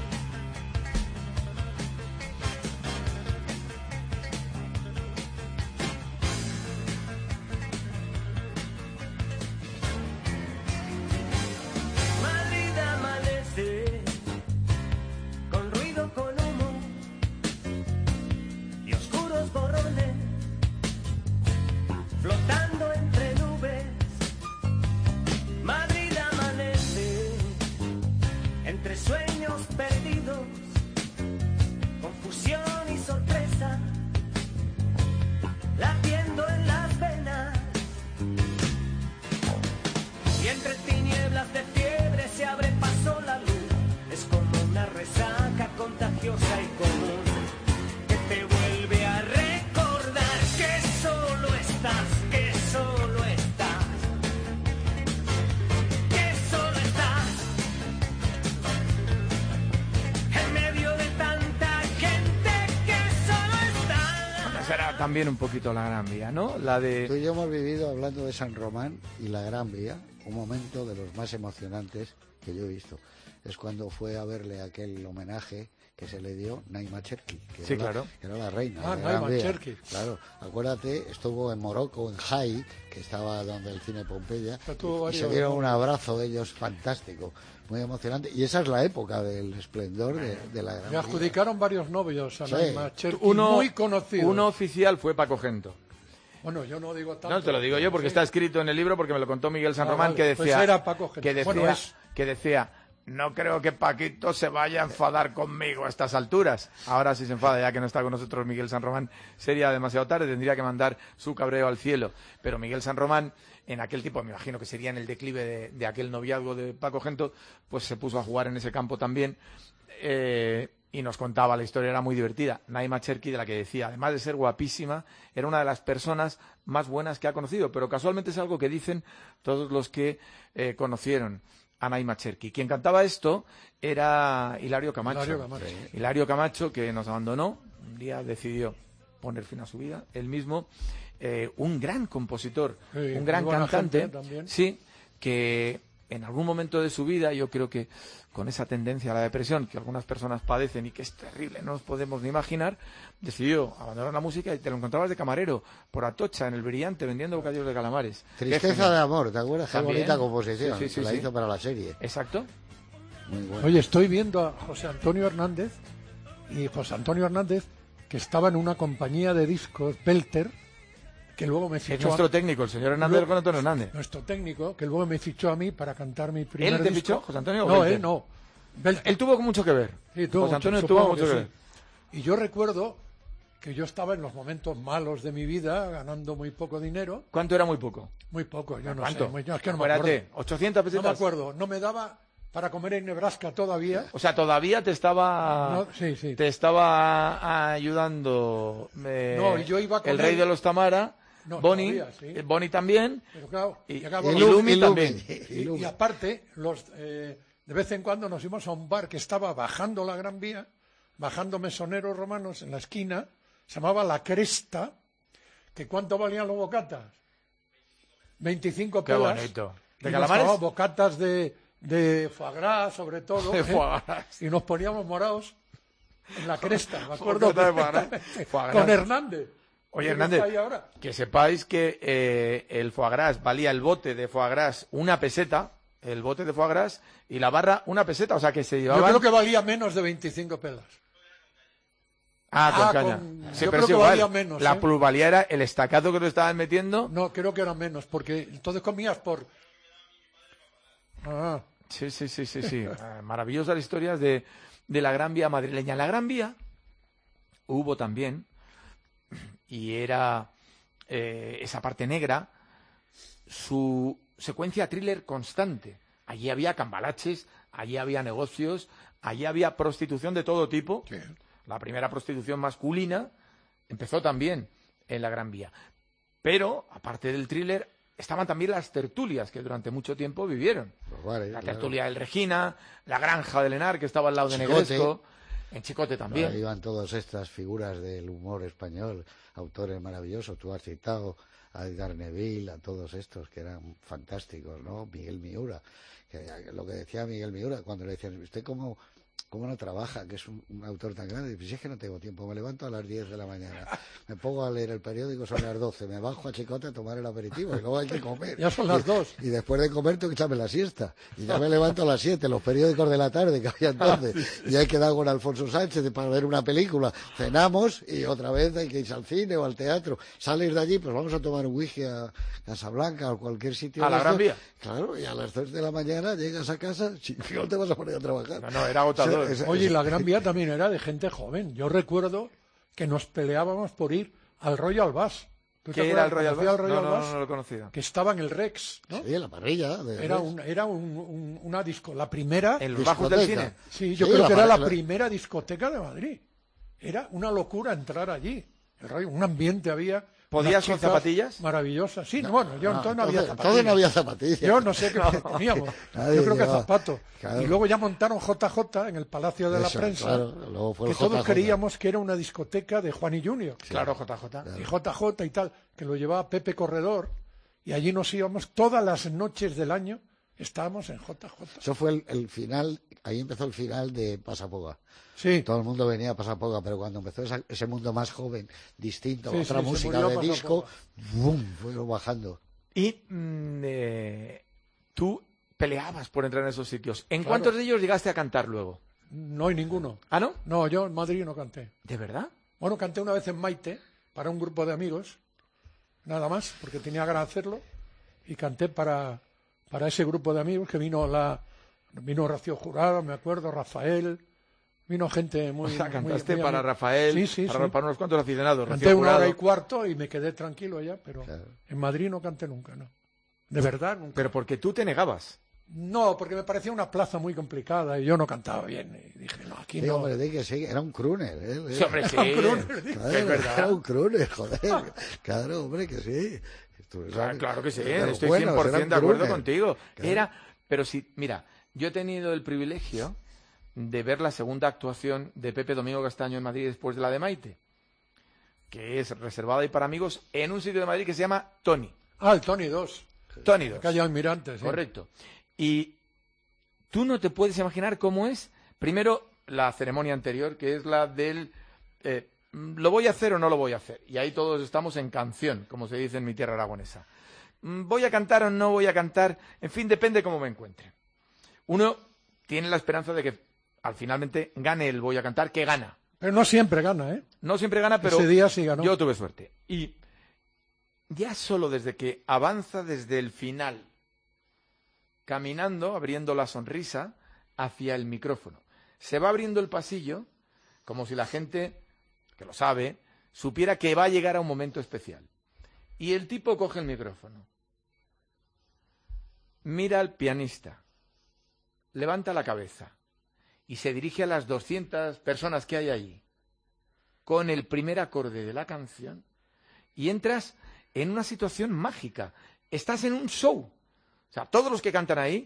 También un poquito la Gran Vía, ¿no? La de... Tú y yo hemos vivido, hablando de San Román y la Gran Vía, un momento de los más emocionantes que yo he visto. Es cuando fue a verle aquel homenaje que se le dio Naima Cherki, que, sí, era, claro. la, que era la reina. Ah, de la Naima Gran Vía. Cherki. Claro, acuérdate, estuvo en Morocco, en Jai, que estaba donde el cine Pompeya, y, y se dieron un abrazo de ellos fantástico. Muy emocionante, y esa es la época del esplendor de, de la Gran Me adjudicaron varios novios a sí. Naima Cherki, uno, muy conocidos. Uno oficial fue Paco Gento. Bueno, yo no digo tanto. No, te lo digo yo porque sí. Está escrito en el libro, porque me lo contó Miguel San ah, Román, vale. que decía, pues era Paco Gento. que decía, bueno, es... que decía, no creo que Paquito se vaya a enfadar conmigo a estas alturas. Ahora si se enfada, ya que no está con nosotros Miguel San Román, sería demasiado tarde, tendría que mandar su cabreo al cielo. Pero Miguel San Román, en aquel tipo, me imagino que sería en el declive de, de aquel noviazgo de Paco Gento, pues se puso a jugar en ese campo también. Eh, y nos contaba, la historia era muy divertida. Naima Cherki, de la que decía, además de ser guapísima, era una de las personas más buenas que ha conocido, pero casualmente es algo que dicen todos los que eh, conocieron a Naima Cherki. Quien cantaba esto era Hilario Camacho. Hilario Camacho. Sí. Hilario Camacho, que nos abandonó, un día decidió poner fin a su vida, él mismo, eh, un gran compositor, sí, un gran cantante, sí, que en algún momento de su vida, yo creo que con esa tendencia a la depresión que algunas personas padecen y que es terrible, no nos podemos ni imaginar, decidió abandonar la música y te lo encontrabas de camarero por Atocha, en el Brillante, vendiendo bocadillos de calamares. Tristeza de amor, ¿te acuerdas? Qué También. bonita composición, sí, sí, sí, se la sí. hizo para la serie. Exacto. Muy bueno. Oye, estoy viendo a José Antonio Hernández, y José Antonio Hernández, que estaba en una compañía de discos, Belter, que luego me fichó... Es nuestro a... técnico, el señor Hernández, luego... con Antonio Hernández. Nuestro técnico, que luego me fichó a mí para cantar mi primer ¿Él te disco. fichó, José Antonio? No, Belter? él no. Belter. Él tuvo mucho que ver. Sí, tuvo José mucho, Antonio tuvo mucho que, que ver. Sí. Y yo recuerdo que yo estaba en los momentos malos de mi vida, ganando muy poco dinero. ¿Cuánto era muy poco? Muy poco, yo no ¿Cuánto? sé. Muy, no, es que no me Acuérdate, acuerdo. ochocientas pesetas. No me acuerdo, no me daba para comer en Nebraska todavía. O sea, todavía te estaba No, sí, sí. te estaba ayudando eh, No, y yo iba a el comer- rey de los Tamara, No, Bonnie, todavía, sí. eh, Bonnie también, Pero claro, y, llegaba- y Y Lumi, Lumi y Lumi. también. Y, y aparte, los, eh, de vez en cuando nos íbamos a un bar que estaba bajando la Gran Vía, bajando mesoneros romanos en la esquina, se llamaba La Cresta, que ¿cuánto valían los bocatas? veinticinco Qué pelas. bonito. Y ¿De nos calamares? tomábamos bocatas de, de foie gras, sobre todo. De ¿eh? foie gras. Y nos poníamos morados en La Cresta, me acuerdo Bocata de foie gras. perfectamente. Foie gras. Con Hernández. Oye, que Hernández, está ahí ahora. que sepáis que eh, el foie gras valía el bote de foie gras una peseta, el bote de foie gras, y la barra una peseta, o sea que se Yo llevaban... creo que valía menos de veinticinco pelas. Ah, con Ah, caña. con- Sí, yo pero creo es que igual. valía menos, La ¿eh? plusvalía era el estacazo que te estaban metiendo. No, creo que era menos, porque entonces comías por... Ah, Sí, sí, sí, sí, sí. Ah, maravillosas historias de, de la Gran Vía madrileña. En la Gran Vía hubo también, y era eh, esa parte negra, su secuencia thriller constante. Allí había cambalaches, allí había negocios, allí había prostitución de todo tipo. sí. La primera prostitución masculina empezó también en la Gran Vía. Pero, aparte del thriller, estaban también las tertulias que durante mucho tiempo vivieron. Los bares, La claro. tertulia del Regina, la granja del Henar, que estaba al lado de Chicote. Negresco, en Chicote también. Ahí iban todas estas figuras del humor español, autores maravillosos. Tú has citado a Edgar Neville, a todos estos que eran fantásticos, ¿no? Miguel Miura, que lo que decía Miguel Miura cuando le decían, ¿usted cómo, cómo no trabaja? Que es un, un autor tan grande. Pues si es que no tengo tiempo, me levanto a las diez de la mañana, me pongo a leer el periódico, son las doce, me bajo a Chicote a tomar el aperitivo y luego hay que comer. Ya son las Y- dos. Y después de comer tengo que echarme la siesta. Y ya me levanto a las siete, los periódicos de la tarde que había entonces. Y hay que dar con Alfonso Sánchez para ver una película. Cenamos y otra vez hay que ir al cine o al teatro. Sales de allí, pues vamos a tomar un whisky a Casablanca o cualquier sitio. ¿A de la estos. Gran Vía? Claro, y a las dos de la mañana llegas a casa, si no te vas a poner a trabajar. No, no, era agotador. O sea, esa- Oye, y esa- la Gran Vía también era de gente joven. Yo recuerdo que nos peleábamos por ir al Royal Bus. ¿Tú te ¿Qué era el acuerdas? Royal ¿Conocías Bus? el No, Royal no, Bus? no, no lo conocía. Que estaba en el Rex, ¿no? Sí, la parrilla. de- Era, un, era un- un- una disco, la primera... En los bajos del discoteca. cine. Sí, yo Sí, creo la que era par- la la- primera discoteca de Madrid. Era una locura entrar allí. El rollo, un ambiente había. ¿Podías unas con chicas zapatillas? Maravillosas. Sí, bueno, yo No, entonces no había entonces- zapatillas. entonces no había zapatillas. Yo no sé qué teníamos. Nadie Yo creo que llevaba. zapatos. Claro. Y luego ya montaron J J en el Palacio de la Eso, Prensa. claro, luego fue el que todos J J. creíamos que era una discoteca de Juan y Junior. Claro, J J. Y J J y tal, que lo llevaba Pepe Corredor. Y allí nos íbamos todas las noches del año. Estábamos en J J. Eso fue el, el final, ahí empezó el final de Pasapoga. Sí. Todo el mundo venía a Pasapoga, pero cuando empezó esa- ese mundo más joven, distinto, Sí, otra sí, se música murió de disco, Pasapoga. ¡bum! Fueron bajando. Y mm, eh, tú peleabas por entrar en esos sitios. ¿En Claro. cuántos de ellos llegaste a cantar luego? No hay ninguno. ¿Ah, no? No, yo en Madrid no canté. ¿De verdad? Bueno, canté una vez en Maite para un grupo de amigos, nada más, porque tenía ganas de hacerlo, y canté para, para ese grupo de amigos que vino la vino Rocío Jurado, me acuerdo, Rafael, vino gente muy... O sea, muy- cantaste muy para amiga. Rafael, Sí, sí, para, sí. para unos cuantos aficionados. Canté Rocío una hora Jurado. y cuarto y me quedé tranquilo ya, pero Claro. en Madrid no canté nunca, no. De verdad, nunca. Pero porque tú te negabas. No, porque me parecía una plaza muy complicada y yo no cantaba bien. Y dije, no, aquí Sí, no... hombre, di que sí, era un crooner. ¿eh? Sí, hombre, sí. Claro, Es verdad. Era un crooner, joder. Claro, hombre, que sí. Tú Claro, sabes, claro que sí, de los estoy buenos, cien por ciento eran de acuerdo crooner. contigo. Claro. Era, pero sí, mira, yo he tenido el privilegio de ver la segunda actuación de Pepe Domingo Castaño en Madrid después de la de Maite, que es reservada y para amigos en un sitio de Madrid que se llama Tony. Ah, el Tony dos, Tony dos. calle Almirante, sí. Correcto. Y tú no te puedes imaginar cómo es, primero, la ceremonia anterior, que es la del eh, ¿lo voy a hacer o no lo voy a hacer? Y ahí todos estamos en canción, como se dice en mi tierra aragonesa. Mm, ¿Voy a cantar o no voy a cantar? En fin, depende cómo me encuentre. Uno tiene la esperanza de que al finalmente gane el voy a cantar, que gana. Pero no siempre gana, ¿eh? No siempre gana, pero Ese día sí ganó. yo tuve suerte. Y ya solo desde que avanza desde el final, caminando, abriendo la sonrisa hacia el micrófono, se va abriendo el pasillo como si la gente, que lo sabe, supiera que va a llegar a un momento especial. Y el tipo coge el micrófono, mira al pianista levanta la cabeza y se dirige a las doscientas personas que hay allí con el primer acorde de la canción y entras en una situación mágica. Estás en un show. O sea, todos los que cantan ahí,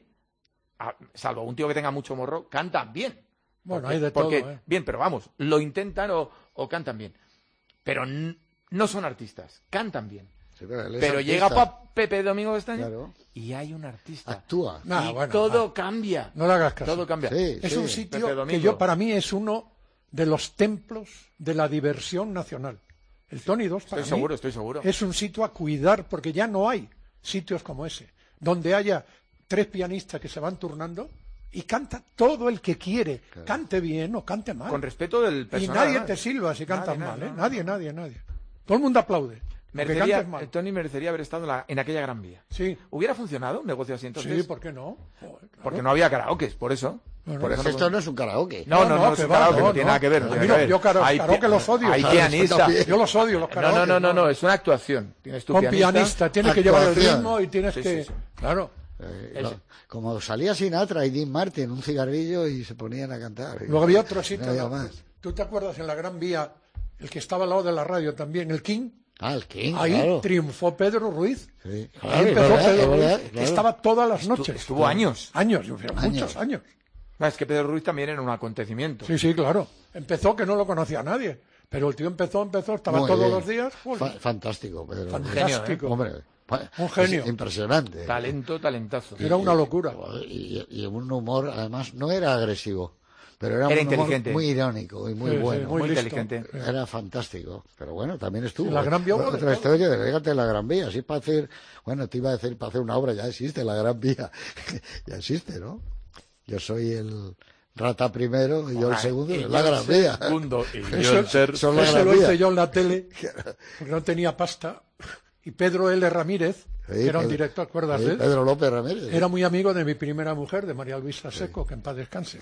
salvo un tío que tenga mucho morro, cantan bien. Bueno, porque, hay de porque, todo, ¿eh? Bien, pero vamos, lo intentan o, o cantan bien. Pero n- no son artistas, cantan bien. Sí, pero él es pero artista. llega pa Pepe Domingo Castaño Claro. y hay un artista. Actúa. Y Nah, bueno, todo ah, cambia. No le hagas caso. Todo cambia. Sí, Es sí. un Pepe sitio Domingo. que yo, para mí, es uno de los templos de la diversión nacional. El Tony dos, para Estoy mí, seguro, estoy seguro. es un sitio a cuidar, porque ya no hay sitios como ese, donde haya tres pianistas que se van turnando y canta todo el que quiere, Claro. cante bien o cante mal. Con respeto del Y personal. nadie además. te silba si cantas Nadie, mal, no, ¿eh? no. Nadie, nadie, nadie. Todo el mundo aplaude. Porque Merecería, cantes mal. el Tony merecería haber estado en, la- en aquella Gran Vía. Sí, ¿Hubiera funcionado un negocio así entonces? sí, ¿por qué no? Joder, claro. Porque no había karaokes, por eso. Bueno, por Pero eso esto no, no es un karaoke. no, no, No, no, no, es que un va, karaoke, no, no tiene no. nada que ver. no A tiene mí nada no, que yo ver. karaoke- Hay karaoke pi- los odio. Hay Claro, eso pianista. también. Yo los odio, los No, karaoke. no, no, no, no, es una actuación. Tienes tu Con pianista. pianista, tienes que llevar el Actuación. ritmo y tienes Sí, que... sí, sí. Claro. Eh, Ese. lo- como salía Sinatra y Dean Martin, un cigarrillo y se ponían a cantar. Luego había otro sitio. No había ¿no? más. ¿Tú te acuerdas en la Gran Vía, el que estaba al lado de la radio también, el King? Ah, el King, Ahí claro. triunfó Pedro Ruiz. Sí, Ahí claro, es empezó verdad, Pedro es Ruiz. verdad, claro. Estaba todas las Estu- noches. Estuvo años. Años, yo creo, Años. muchos años. Ah, es que Pedro Ruiz también era un acontecimiento. Sí, sí, claro. Empezó que no lo conocía nadie. Pero el tío empezó, empezó, estaba Muy todos bien. los días. Fa- joder, fantástico, Pedro. fantástico. Hombre, pa- Un genio. es impresionante. Talento, talentazo. Era una locura. Y, y un humor, además, no era agresivo, pero era, Era un humor inteligente. muy irónico y muy Sí, sí, bueno. muy muy listo. inteligente. Sí. Era fantástico, pero bueno, también estuvo. Sí, la Gran Vía hubo de Otra todo. historia, fíjate, la Gran Vía, así para hacer, bueno, te iba a decir, para hacer una obra, ya existe la Gran Vía, ya existe, ¿no? Yo soy el rata primero y yo el segundo, Y es yo la el Gran Vía. segundo, y yo Eso, el tercero. son la eso Gran lo Vía. hice yo en la tele, porque no tenía pasta. Y Pedro L. Ramírez, Sí, que era un Pedro- director, ¿te acuerdas sí, de él? Pedro López Ramírez. Era muy amigo de mi primera mujer, de María Luisa Seco, que en paz descanse.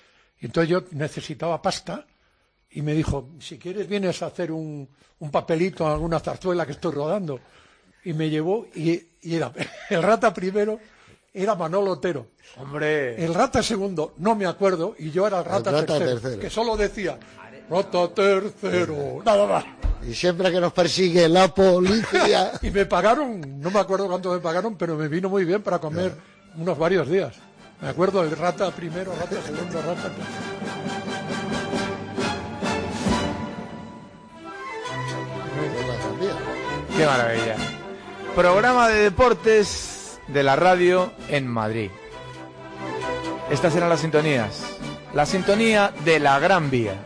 Y entonces yo necesitaba pasta y me dijo, si quieres vienes a hacer un, un papelito en alguna zarzuela que estoy rodando. Y me llevó y, y era el rata primero era Manolo Otero. Hombre. El rata segundo, no me acuerdo, y yo era el rata, El rata tercero, tercero. que solo decía, rata tercero, nada más. Y siempre que nos persigue la policía. Y me pagaron, no me acuerdo cuánto me pagaron, pero me vino muy bien para comer unos varios días. Me acuerdo el rata primero, rata segundo, rata tercero. La Gran Vía. Qué maravilla. Programa de deportes de la radio en Madrid. Estas eran las sintonías. La sintonía de la Gran Vía.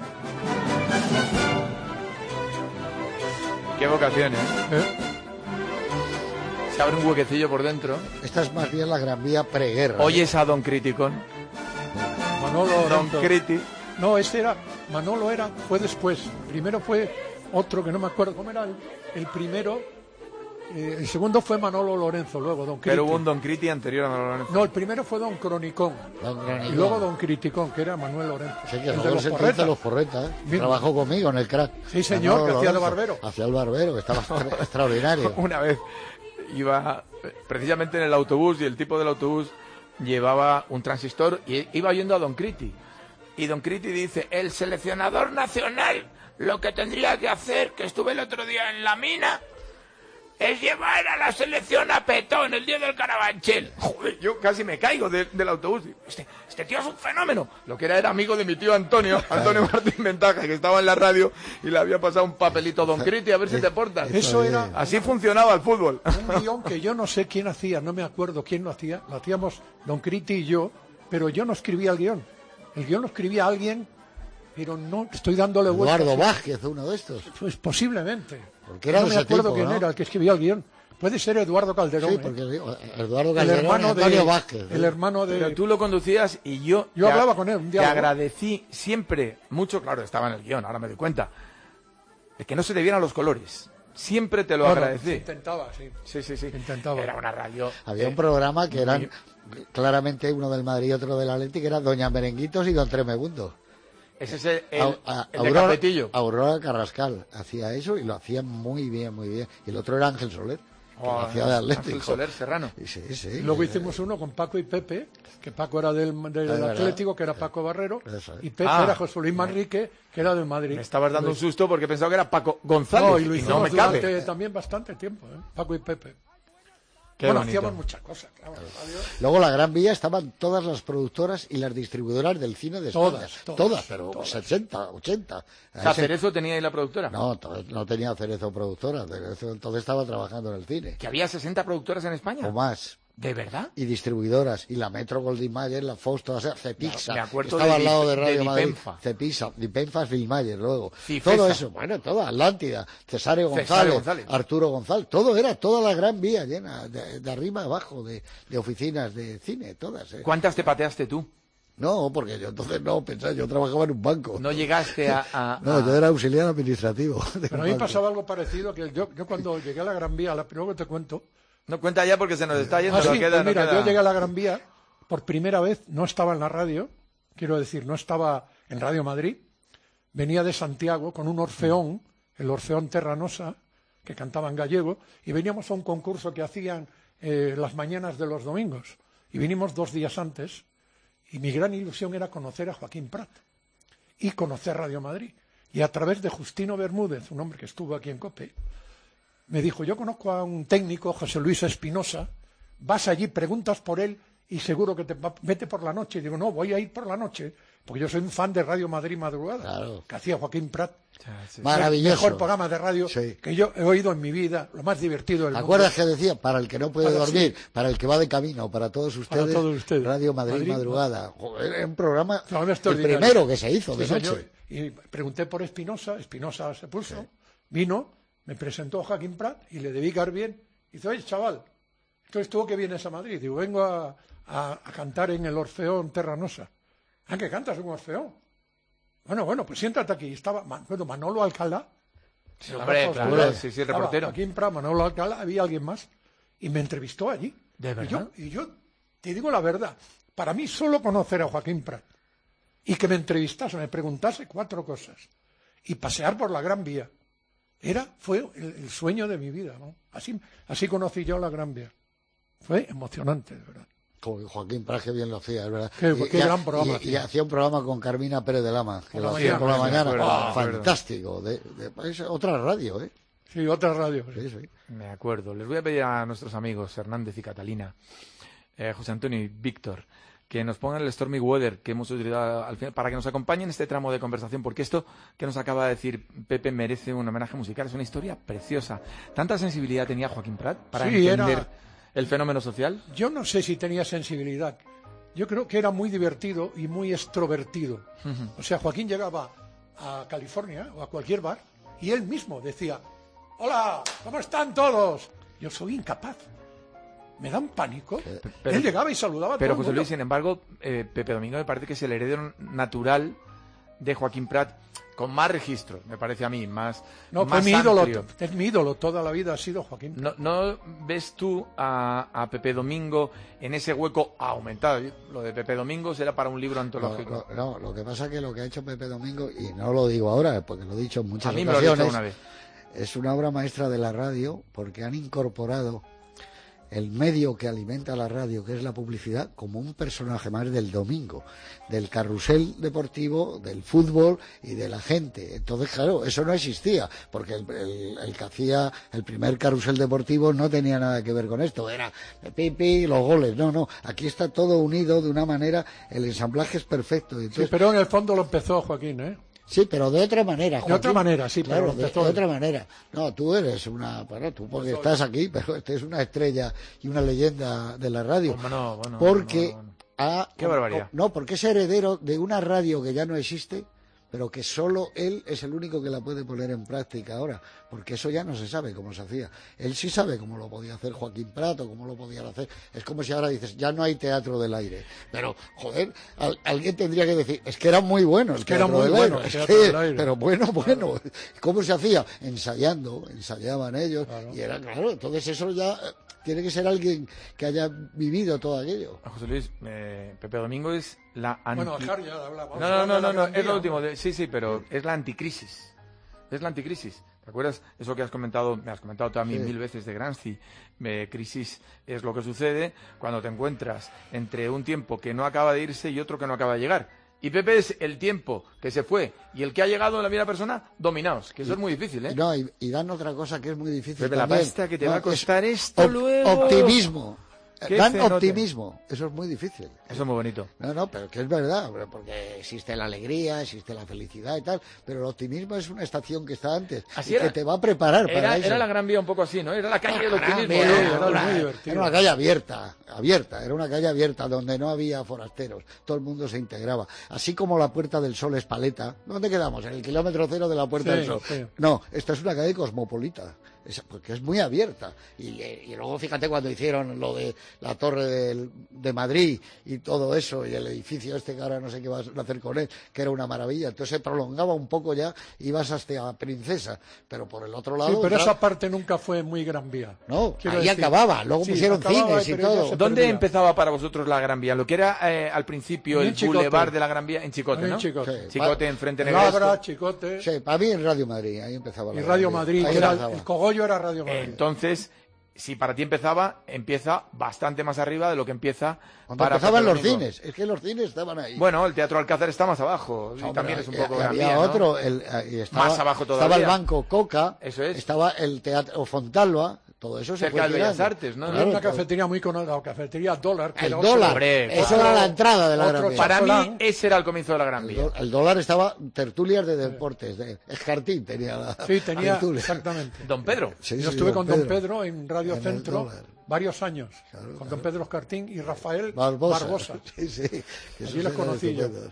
Qué vocación, ¿eh? ¿Eh? Se abre un huequecillo por dentro. Esta es más bien la Gran Vía preguerra. Oyes a Don Criticón. Manolo Don Orento. Criti. No, este era, Manolo era, fue después. Primero fue otro que no me acuerdo cómo era el, el primero. Eh, el segundo fue Manolo Lorenzo, luego Don Criti. Pero hubo un Don Criti anterior a Manolo Lorenzo. No, el primero fue Don Cronicón. Don Cronicón. Y luego Don Criticón, que era Manuel Lorenzo. Sí, que el luego de los se Porretas. hizo los porretas. Mismo. Trabajó conmigo en el crack. Sí, señor, Manolo que hacía de Lorenzo. barbero. Hacía el barbero, que estaba extra- extraordinario. Una vez iba eh, precisamente en el autobús y el tipo del autobús llevaba un transistor y iba oyendo a Don Criti. Y Don Criti dice, el seleccionador nacional lo que tendría que hacer, que estuve el otro día en la mina, es llevar a la selección a Petón el día del Carabanchel. Joder, yo casi me caigo de- del autobús. Este, este tío es un fenómeno. Lo que era era amigo de mi tío Antonio, Antonio Martín Ventaja, que estaba en la radio y le había pasado un papelito a Don Criti a ver si te portas. Eso era Así funcionaba el fútbol. un guión que yo no sé quién hacía, no me acuerdo quién lo hacía. Lo hacíamos Don Criti y yo, pero yo no escribía el guión. El guión lo escribía alguien, pero no estoy dándole vueltas. Eduardo Vázquez, uno de estos. Pues posiblemente. Porque era no de me ese acuerdo tipo, quién ¿no? era el que escribía el guión. Puede ser Eduardo Calderón. Sí, ¿eh? porque digo, Eduardo el Calderón y hermano de Antonio Vázquez. el ¿eh? hermano de Pero tú lo conducías y yo... Yo te hablaba a- con él, un Te diálogo. agradecí siempre mucho, claro, estaba en el guión, ahora me doy cuenta, de que no se te vieran los colores. Siempre te lo Bueno, agradecí. intentaba, sí. Sí, sí, sí. Intentaba. Era una radio... Había eh, un programa que eran muy- claramente uno del Madrid y otro del Atleti, que era Doña Merenguitos y Don Tremebundo. Ese es el, el, A- a- el de Aurora, Capetillo. Aurora Carrascal hacía eso y lo hacía muy bien, muy bien. Y el otro era Ángel Soler. que Oh, hacía de Ángel Atlético. Soler Serrano. Y sí, sí. Y luego eh, hicimos uno con Paco y Pepe, que Paco era del, del Es verdad. Atlético, que era Paco Barrero, Eso es. y Pepe Ah. era José Luis Manrique, que era del Madrid. Me estabas dando Lo un susto porque pensaba que era Paco González. No, y lo y hicimos no me durante cabe. también bastante tiempo, ¿eh? Paco y Pepe. Qué bueno, bonito. hacíamos muchas cosas, claro. radio. Luego la Gran Vía estaban todas las productoras y las distribuidoras del cine de España. Todas, todas, pero todas. sesenta, ochenta. O sea, Cerezo tenía ahí la productora. No, to- no tenía Cerezo productora. Cerezo entonces estaba trabajando en el cine. Que había sesenta productoras en España. O más. ¿De verdad? Y distribuidoras. Y la Metro Goldwyn Mayer, la Fox, todas esas, Cepixa. Me acuerdo estaba de al lado Dip- de Radio de Madrid. Dipenfa. Cepixa. Dipenfa es Mayer luego. Cifesa. Todo eso. Bueno, todo. Atlántida. Cesario Cesario González, González. Arturo González. Todo era toda la Gran Vía llena. De, de arriba a abajo. De, de oficinas de cine. Todas. ¿eh? ¿Cuántas te pateaste tú? No, porque yo entonces no pensaba. Yo trabajaba en un banco. No llegaste a... a- No, a- yo era auxiliar administrativo. de Pero a un mí banco. pasaba algo parecido, que yo, yo cuando llegué a la Gran Vía, la, luego te cuento. No cuenta ya porque se nos está yendo. Ah, no sí, queda, pues no mira, queda. yo llegué a la Gran Vía por primera vez, no estaba en la radio, quiero decir, no estaba en Radio Madrid, venía de Santiago con un orfeón, el Orfeón Terranosa, que cantaba en gallego, y veníamos a un concurso que hacían eh, las mañanas de los domingos, y vinimos dos días antes, y mi gran ilusión era conocer a Joaquín Prat, y conocer Radio Madrid, y a través de Justino Bermúdez, un hombre que estuvo aquí en COPE, me dijo, yo conozco a un técnico, José Luis Espinosa, vas allí, preguntas por él y seguro que te va, vete por la noche. Y digo, no, voy a ir por la noche, porque yo soy un fan de Radio Madrid Madrugada, Claro. que hacía Joaquín Prat. Maravilloso. El mejor programa de radio Sí. que yo he oído en mi vida, lo más divertido del ¿Te mundo. acuerdas que decía, para el que no puede Para- dormir, para el que va de camino, para todos ustedes, todos ustedes. Radio Madrid, Madrid, Madrugada? Joder, era un programa, Programa el extraordinario. primero que se hizo Sí, de señor. noche. Y pregunté por Espinosa, Espinosa se puso, vino, me presentó a Joaquín Prat y le debí caer bien. Y dice, oye, chaval, entonces tú que vienes a Madrid. Digo, vengo a, a- a cantar en el Orfeón Terranosa. Ah, ¿que cantas en un Orfeón? Bueno, bueno, pues siéntate aquí. Estaba Man- bueno, Manolo Alcalá. Sí, de la hombre, Raza claro, Oscura. sí, sí, el Estaba reportero. Joaquín Prat, Manolo Alcalá, había alguien más. Y me entrevistó allí. ¿De Y verdad? yo, y yo te digo la verdad, para mí solo conocer a Joaquín Prat y que me entrevistase, me preguntase cuatro cosas y pasear por la Gran Vía, era, fue el, el sueño de mi vida, ¿no? Así, así conocí yo la Gran Vía. Fue emocionante, de verdad. Como Joaquín Prat, que bien lo hacía, es verdad. Qué- Y- qué y- gran programa y- Y, hacía. hacía un programa con Carmina Pérez de Lama, que Por lo la hacía por la mañana, mañana. me acuerdo, me acuerdo. Fantástico. De, de- es otra radio, ¿eh? Sí, otra radio. sí. Sí, sí. Me acuerdo. Les voy a pedir a nuestros amigos Hernández y Catalina, eh, José Antonio y Víctor, que nos pongan el Stormy Weather que hemos utilizado al final para que nos acompañen en este tramo de conversación, porque esto que nos acaba de decir Pepe merece un homenaje musical. Es una historia preciosa. ¿Tanta sensibilidad tenía Joaquín Prat para Sí, entender era- el fenómeno social? Yo no sé si tenía sensibilidad. Yo creo que era muy divertido y muy extrovertido. O sea, Joaquín llegaba a California o a cualquier bar y él mismo decía, hola, ¿cómo están todos? Yo soy incapaz. Me da un pánico. pero- él llegaba y saludaba a Pero todo el José mundo. Luis, sin embargo, eh, Pepe Domingo me parece que es el heredero natural de Joaquín Prat, con más registro, me parece a mí, más No, fue más mi ídolo, amplio. es mi ídolo, toda la vida ha sido Joaquín. ¿No, no ves tú a, a Pepe Domingo en ese hueco aumentado? Lo de Pepe Domingo será para un libro Lo, antológico. lo- no, lo que pasa es que lo que ha hecho Pepe Domingo, y no lo digo ahora, porque lo he dicho en muchas a mí me lo has dicho ocasiones, una vez. es una obra maestra de la radio, porque han incorporado el medio que alimenta la radio, que es la publicidad, como un personaje más del domingo, del carrusel deportivo, del fútbol y de la gente. Entonces, claro, eso no existía, porque el, el- el que hacía el primer carrusel deportivo no tenía nada que ver con esto, era pipi, los goles, no, no, aquí está todo unido de una manera, el ensamblaje es perfecto. Sí, Entonces, pero en el fondo lo empezó Joaquín, ¿eh? sí, pero de otra manera, Joaquín. otra manera, sí, pero claro, lo de, empezó de él. otra manera. No, tú eres una, bueno, tú porque estás aquí, pero este es una estrella y una leyenda de la radio. Bueno, no, bueno, porque bueno, bueno. ha, Qué barbaridad. no, porque es heredero de una radio que ya no existe, pero que solo él es el único que la puede poner en práctica ahora, porque eso ya no se sabe cómo se hacía. Él sí sabe cómo lo podía hacer Joaquín Prato, cómo lo podían hacer. Es como si ahora dices, ya no hay teatro del aire. Pero, joder, al- alguien tendría que decir, es que era muy bueno el que era teatro muy del bueno aire. el Es teatro que- del aire. pero bueno, bueno. ¿Cómo se hacía? Ensayando, ensayaban ellos. Y era claro, entonces eso ya eh, tiene que ser alguien que haya vivido todo aquello. José Luis, eh, Pepe Domingo es la anti... Bueno, dejar ya de hablar. Vamos No, a no, hablar no, de no, la no, Gran es lo Vía. último. de- Sí, sí, pero es la anticrisis. Es la anticrisis. ¿Recuerdas eso que has comentado, me has comentado también Sí. mil veces de Gramsci? Eh, crisis es lo que sucede cuando te encuentras entre un tiempo que no acaba de irse y otro que no acaba de llegar. Y Pepe es el tiempo que se fue y el que ha llegado en la misma persona dominados, que eso Y- es muy difícil, ¿eh? No, y, y dan otra cosa que es muy difícil Pepe, la también. pasta que te No, va a es costar esto op- luego. Optimismo. Qué Dan cenote. optimismo. Eso es muy difícil. Eso es muy bonito. No, no, pero que es verdad, pero porque existe la alegría, existe la felicidad y tal, pero el optimismo es una estación que está antes Así y era. que te va a preparar para Era, eso. era la Gran Vía un poco así, ¿no? Era la calle del Gran optimismo. Vía, ¿no? era, era una, muy divertido. era una calle abierta, abierta, era una calle abierta donde no había forasteros, todo el mundo se integraba. Así como la Puerta del Sol es paleta, ¿dónde quedamos? En el kilómetro cero de la Puerta Sí, del Sol. sí. No, esta es una calle cosmopolita. Es- porque es muy abierta. Y, eh, y luego fíjate cuando hicieron lo de la Torre del- de Madrid y todo eso, y el edificio este que ahora no sé qué vas a hacer con él, que era una maravilla. Entonces se prolongaba un poco ya, ibas hasta Princesa, pero por el otro lado... Sí, pero entra- esa parte nunca fue muy Gran Vía. No, Quiero ahí decir, acababa, luego sí, pusieron acababa, cines y pero ya todo. se ¿Dónde perdía. empezaba para vosotros la Gran Vía? Lo que era eh, al principio En el Chicote. bulevar de la Gran Vía, en Chicote, En ¿no? Chicote. Sí. Chicote, enfrente de Labra, Negresco. Chicote Sí, para mí en Radio Madrid, ahí empezaba la y Radio Gran Vía. Madrid, Ahí que era el, empezaba. el cogollo era Radio Madrid. Entonces, si para ti empezaba, empieza bastante más arriba de lo que empieza Cuando para empezaban Pepe los Domingo. cines, es que los cines estaban ahí. Bueno, el Teatro Alcázar está más abajo, y No, también pero, es un eh, poco y Gran había Vía, ¿no? otro, el, eh, y estaba, Más abajo estaba todavía. el Banco Coca, Eso es. estaba el Teatro Fontalba, todo eso se Cerca fue del Bellas tirando. Artes, ¿no? Había Claro, una todo. cafetería muy conocida, la cafetería Dólar. que El era otro- dólar, hombre, eso otro- era la entrada de la otro Gran Vía. Para mí, Chapolán. ese era el comienzo de la Gran El, Vía. do- el dólar estaba tertulias de deportes, de Escartín tenía la Sí, tenía, tertulia. exactamente. Don Pedro. Sí, Yo sí, estuve con Don Pedro en Radio en el Centro Dólar. varios años, Claro, con claro. Don Pedro Escartín y Rafael Barbosa. Barbosa. Sí, sí. que Allí esos los eran conocí yo. estupendos.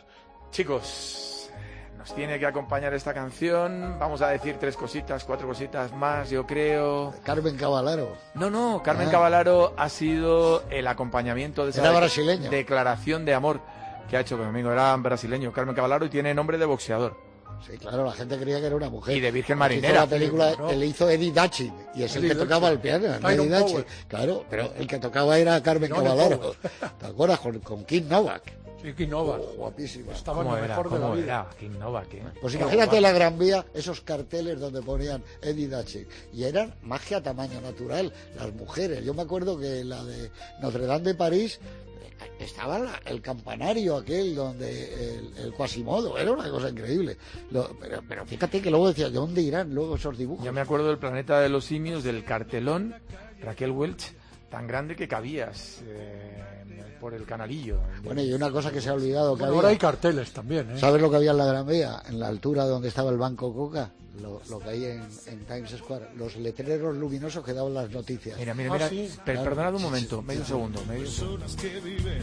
Chicos, nos tiene que acompañar esta canción. Vamos a decir tres cositas, cuatro cositas más, yo creo. Carmen Cavalaro. No, no, Carmen Ah. Cavalaro ha sido el acompañamiento de esa Era de- brasileño. declaración de amor que ha hecho conmigo. Era brasileño, Carmen Cavalaro, y tiene nombre de boxeador. Sí, claro, la gente creía que era una mujer. Y de Virgen Hizo Marinera. la película, Sí, claro. él hizo Eddie Dachin, y es el Eddie que tocaba Dachin. el piano, Tyrone Eddie Dachin. Power. Claro, pero el que tocaba era Carmen Tyrone Cavalaro. Power. ¿Te acuerdas? Con, con Kim Novak. Sí, Quinova. Guapísima. Estaba en ¿Cómo lo era? mejor de la ¿Cómo vida. era? Kim Novak, ¿eh? Pues Qué imagínate guapo. la Gran Vía, esos carteles donde ponían Eddie Dachin. Y eran magia a tamaño natural. Las mujeres. Yo me acuerdo que la de Notre Dame de París eh, estaba la- el campanario aquel donde el, el Quasimodo. Era una cosa increíble. Lo- pero, pero fíjate que luego decía, ¿de dónde irán luego esos dibujos? Yo me acuerdo del Planeta de los Simios, del cartelón, Raquel Welch, tan grande que cabías eh, por el canalillo. Bueno, y una cosa que se ha olvidado que Bueno, había... ahora hay carteles también, ¿eh? ¿Sabes lo que había en la Gran Vía? En la altura donde estaba el Banco Coca, lo, lo que hay en, en Times Square, los letreros luminosos que daban las noticias. Mira, mira, Ah, mira. sí. Per- Claro. perdonad un Sí, momento, sí, medio sí. segundo, medio segundo. Personas que viven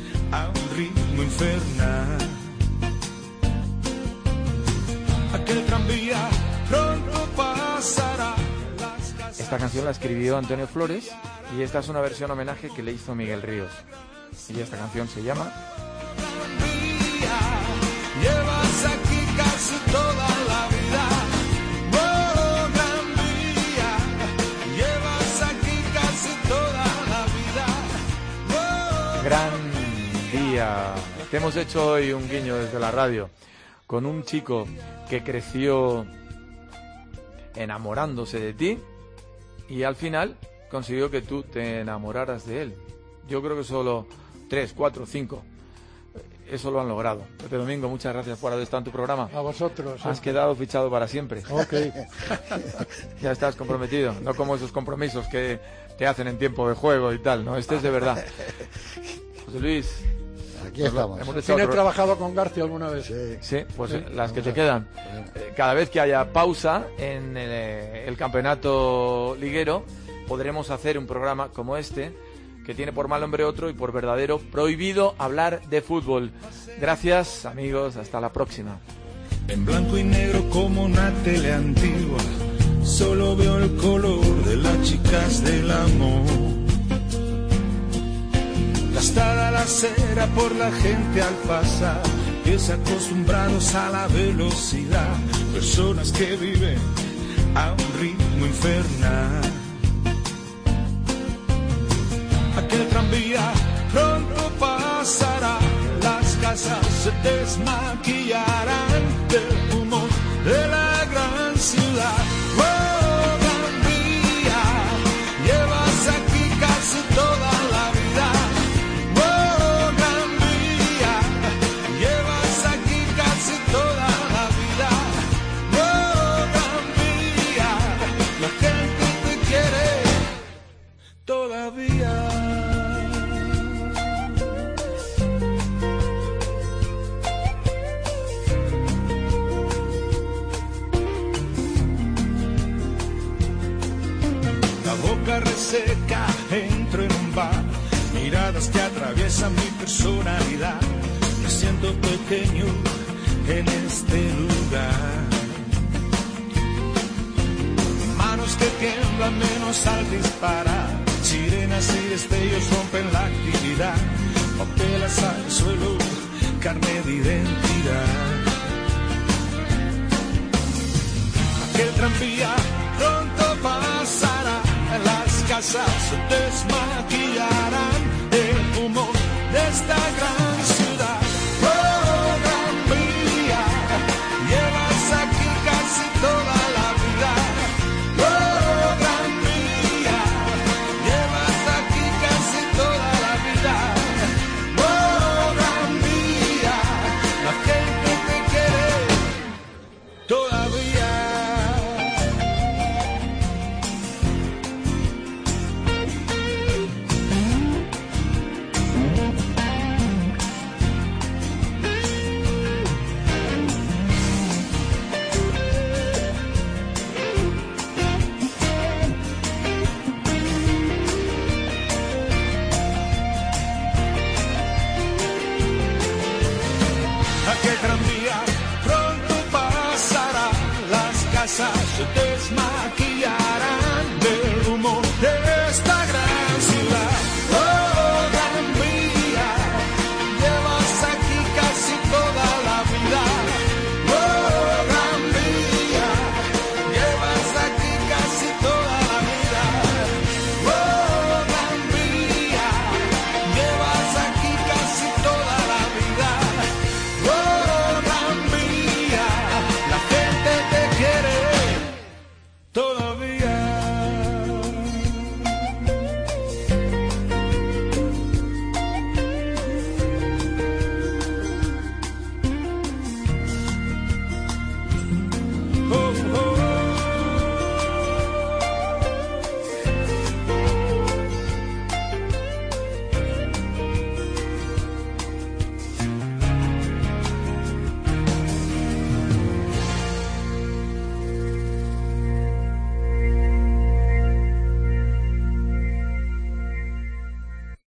a un ritmo infernal. Aquel tranvía pronto pasará. Las casas Esta canción la escribió Antonio Flores y esta es una versión homenaje que le hizo Miguel Ríos. Y esta canción se llama tranvía, llevas aquí casi toda la vida. Oh, Gran Vía, llevas aquí casi toda la vida. Oh, Gran Día. Te hemos hecho hoy un guiño desde la radio con un chico que creció enamorándose de ti y al final consiguió que tú te enamoraras de él. Yo creo que solo tres, cuatro, cinco. Eso lo han logrado. Pepe Domingo, muchas gracias por haber estado en tu programa. A vosotros. Has ¿eh? quedado fichado para siempre. Ok. Ya estás comprometido, no como esos compromisos que te hacen en tiempo de juego y tal, ¿no? Este es de verdad. José Luis, Aquí nos lo- estamos. hemos ¿Quién echado he otro- trabajado con García alguna vez? Sí. Sí, pues Sí. eh, las que te quedan. Eh, Cada vez que haya pausa en eh, el campeonato liguero, podremos hacer un programa como este, que tiene por mal nombre otro y por verdadero prohibido hablar de fútbol. Gracias, amigos, hasta la próxima. En blanco y negro como una tele antigua, solo veo el color de las chicas del amor. Gastada la cera por la gente al pasar, pies acostumbrados a la velocidad, personas que viven a un ritmo infernal. Aquel tranvía pronto pasará, las casas se desmaquillarán del humo de la gran ciudad. seca, entro en un bar, miradas que atraviesan mi personalidad, me siento pequeño en este lugar. Manos que tiemblan menos al disparar, sirenas y destellos rompen la actividad, papelas al suelo, carne de identidad. Aquel tranvía pronto pasará, las casas se desmaquillarán, el humo de esta gran